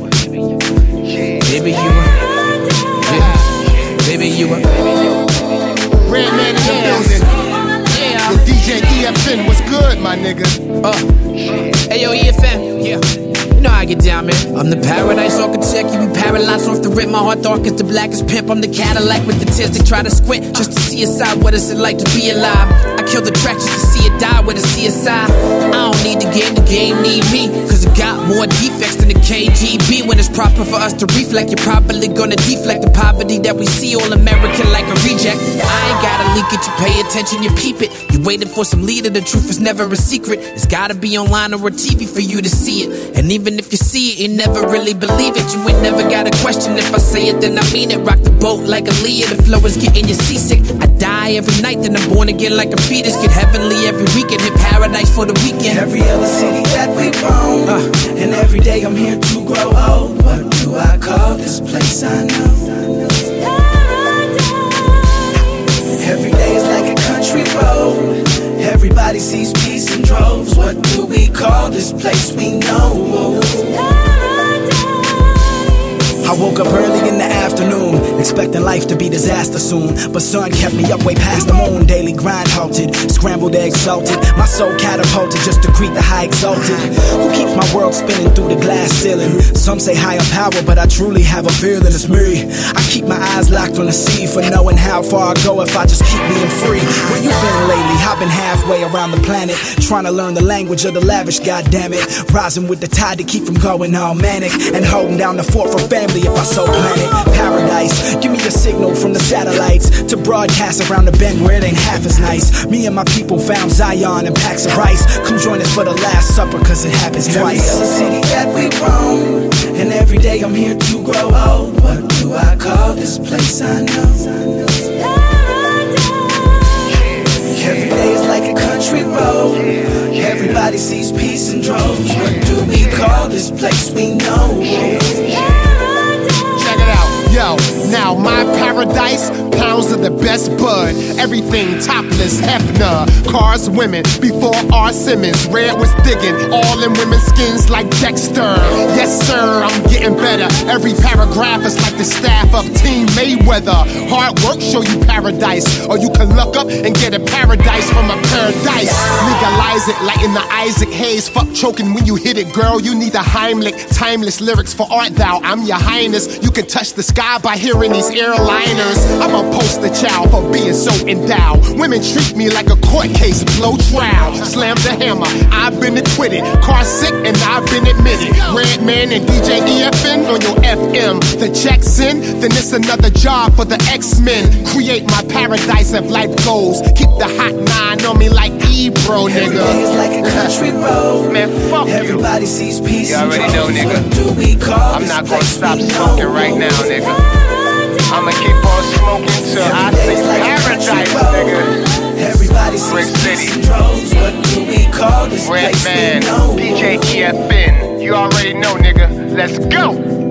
Baby you want yeah. Baby you want Redman in the building. Yeah. With D J E F N, what's good, my nigga? Uh, hey yo, E F N, yeah. You know how I get down, man. I'm the paradise architect, you be paralyzed off the rip. My heart dark as the blackest pimp. I'm the Cadillac with the tears they try to squint just to see inside. What is it like to be alive? I kill the track just to see it die with a C S I. I don't need the game, the game need me. Cause it got more defects than the K G B. When it's proper for us to reflect, you're probably gonna deflect the poverty that we see. All American like a reject. I ain't gotta leak it, you pay attention, you peep it. You waiting for some leader, the truth is never a secret. It's gotta be online or a T V for you to see it. And even if you see it, you never really believe it. You ain't never got a question. If I say it, then I mean it. Rock the boat like a Leah. The flow is getting you seasick. I die every night, then I'm born again like a fetus. Get heavenly every weekend, hit paradise for the weekend. Every other city that we roam, uh, and every day I'm here to grow old. What do I call this place I know? Every day is like a country road. Everybody sees peace in droves. What do we call this place we know? I woke up early in the afternoon, expecting life to be disaster soon. But sun kept me up way past the moon. Daily grind halted, scrambled eggs salted. My soul catapulted just to greet the high exalted. Who keeps my world spinning through the glass ceiling? Some say higher power, but I truly have a feeling it's me. I keep my eyes locked on the sea for knowing how far I go if I just keep being free. Where you been lately? I've been halfway around the planet, trying to learn the language of the lavish, goddammit. Rising with the tide to keep from going all manic, and holding down the fort for family if I so plan it. Paradise, give me a signal from the satellites to broadcast around the bend where it ain't half as nice. Me and my people found Zion and packs of rice. Come join us for the last supper, cause it happens twice. Every other city that we roam, and every day I'm here to grow old. What do I call this place I know? Every day is like a country road. Everybody sees peace in droves. What do we call this place we know? Check it out. Yo, now my paradise, pounds of the best bud. Everything topless, Hefner. Cars, women, before R. Simmons. Red was digging, all in women's skins like Dexter. Yes, sir, I'm getting better. Every paragraph is like the staff of Team Mayweather. Hard work show you paradise, or you can look up and get a paradise from a paradise. Legalize it, like in the Isaac Hayes. Fuck choking when you hit it, girl. You need a Heimlich. Timeless lyrics for art thou. I'm your highness. You can touch the sky by hearing these airliners. I'm a poster child for being so endowed. Women treat me like a court case, blow trial. Slam the hammer, I've been acquitted. Car sick and I've been admitted. Redman and D J E F N on your F M. The check's in, then it's another job for the X-Men. Create my paradise if life goes. Keep the hot nine on me like Ebro, nigga. Every day is like a country road. Man, fuck you. Everybody sees peace You in already know, droves. nigga. What do we call I'm this not gonna place stop we smoking know? right now, nigga. I'ma keep on smoking till I see paradise, nigga. place man, they know. D J E F N. You already know, nigga. Let's go.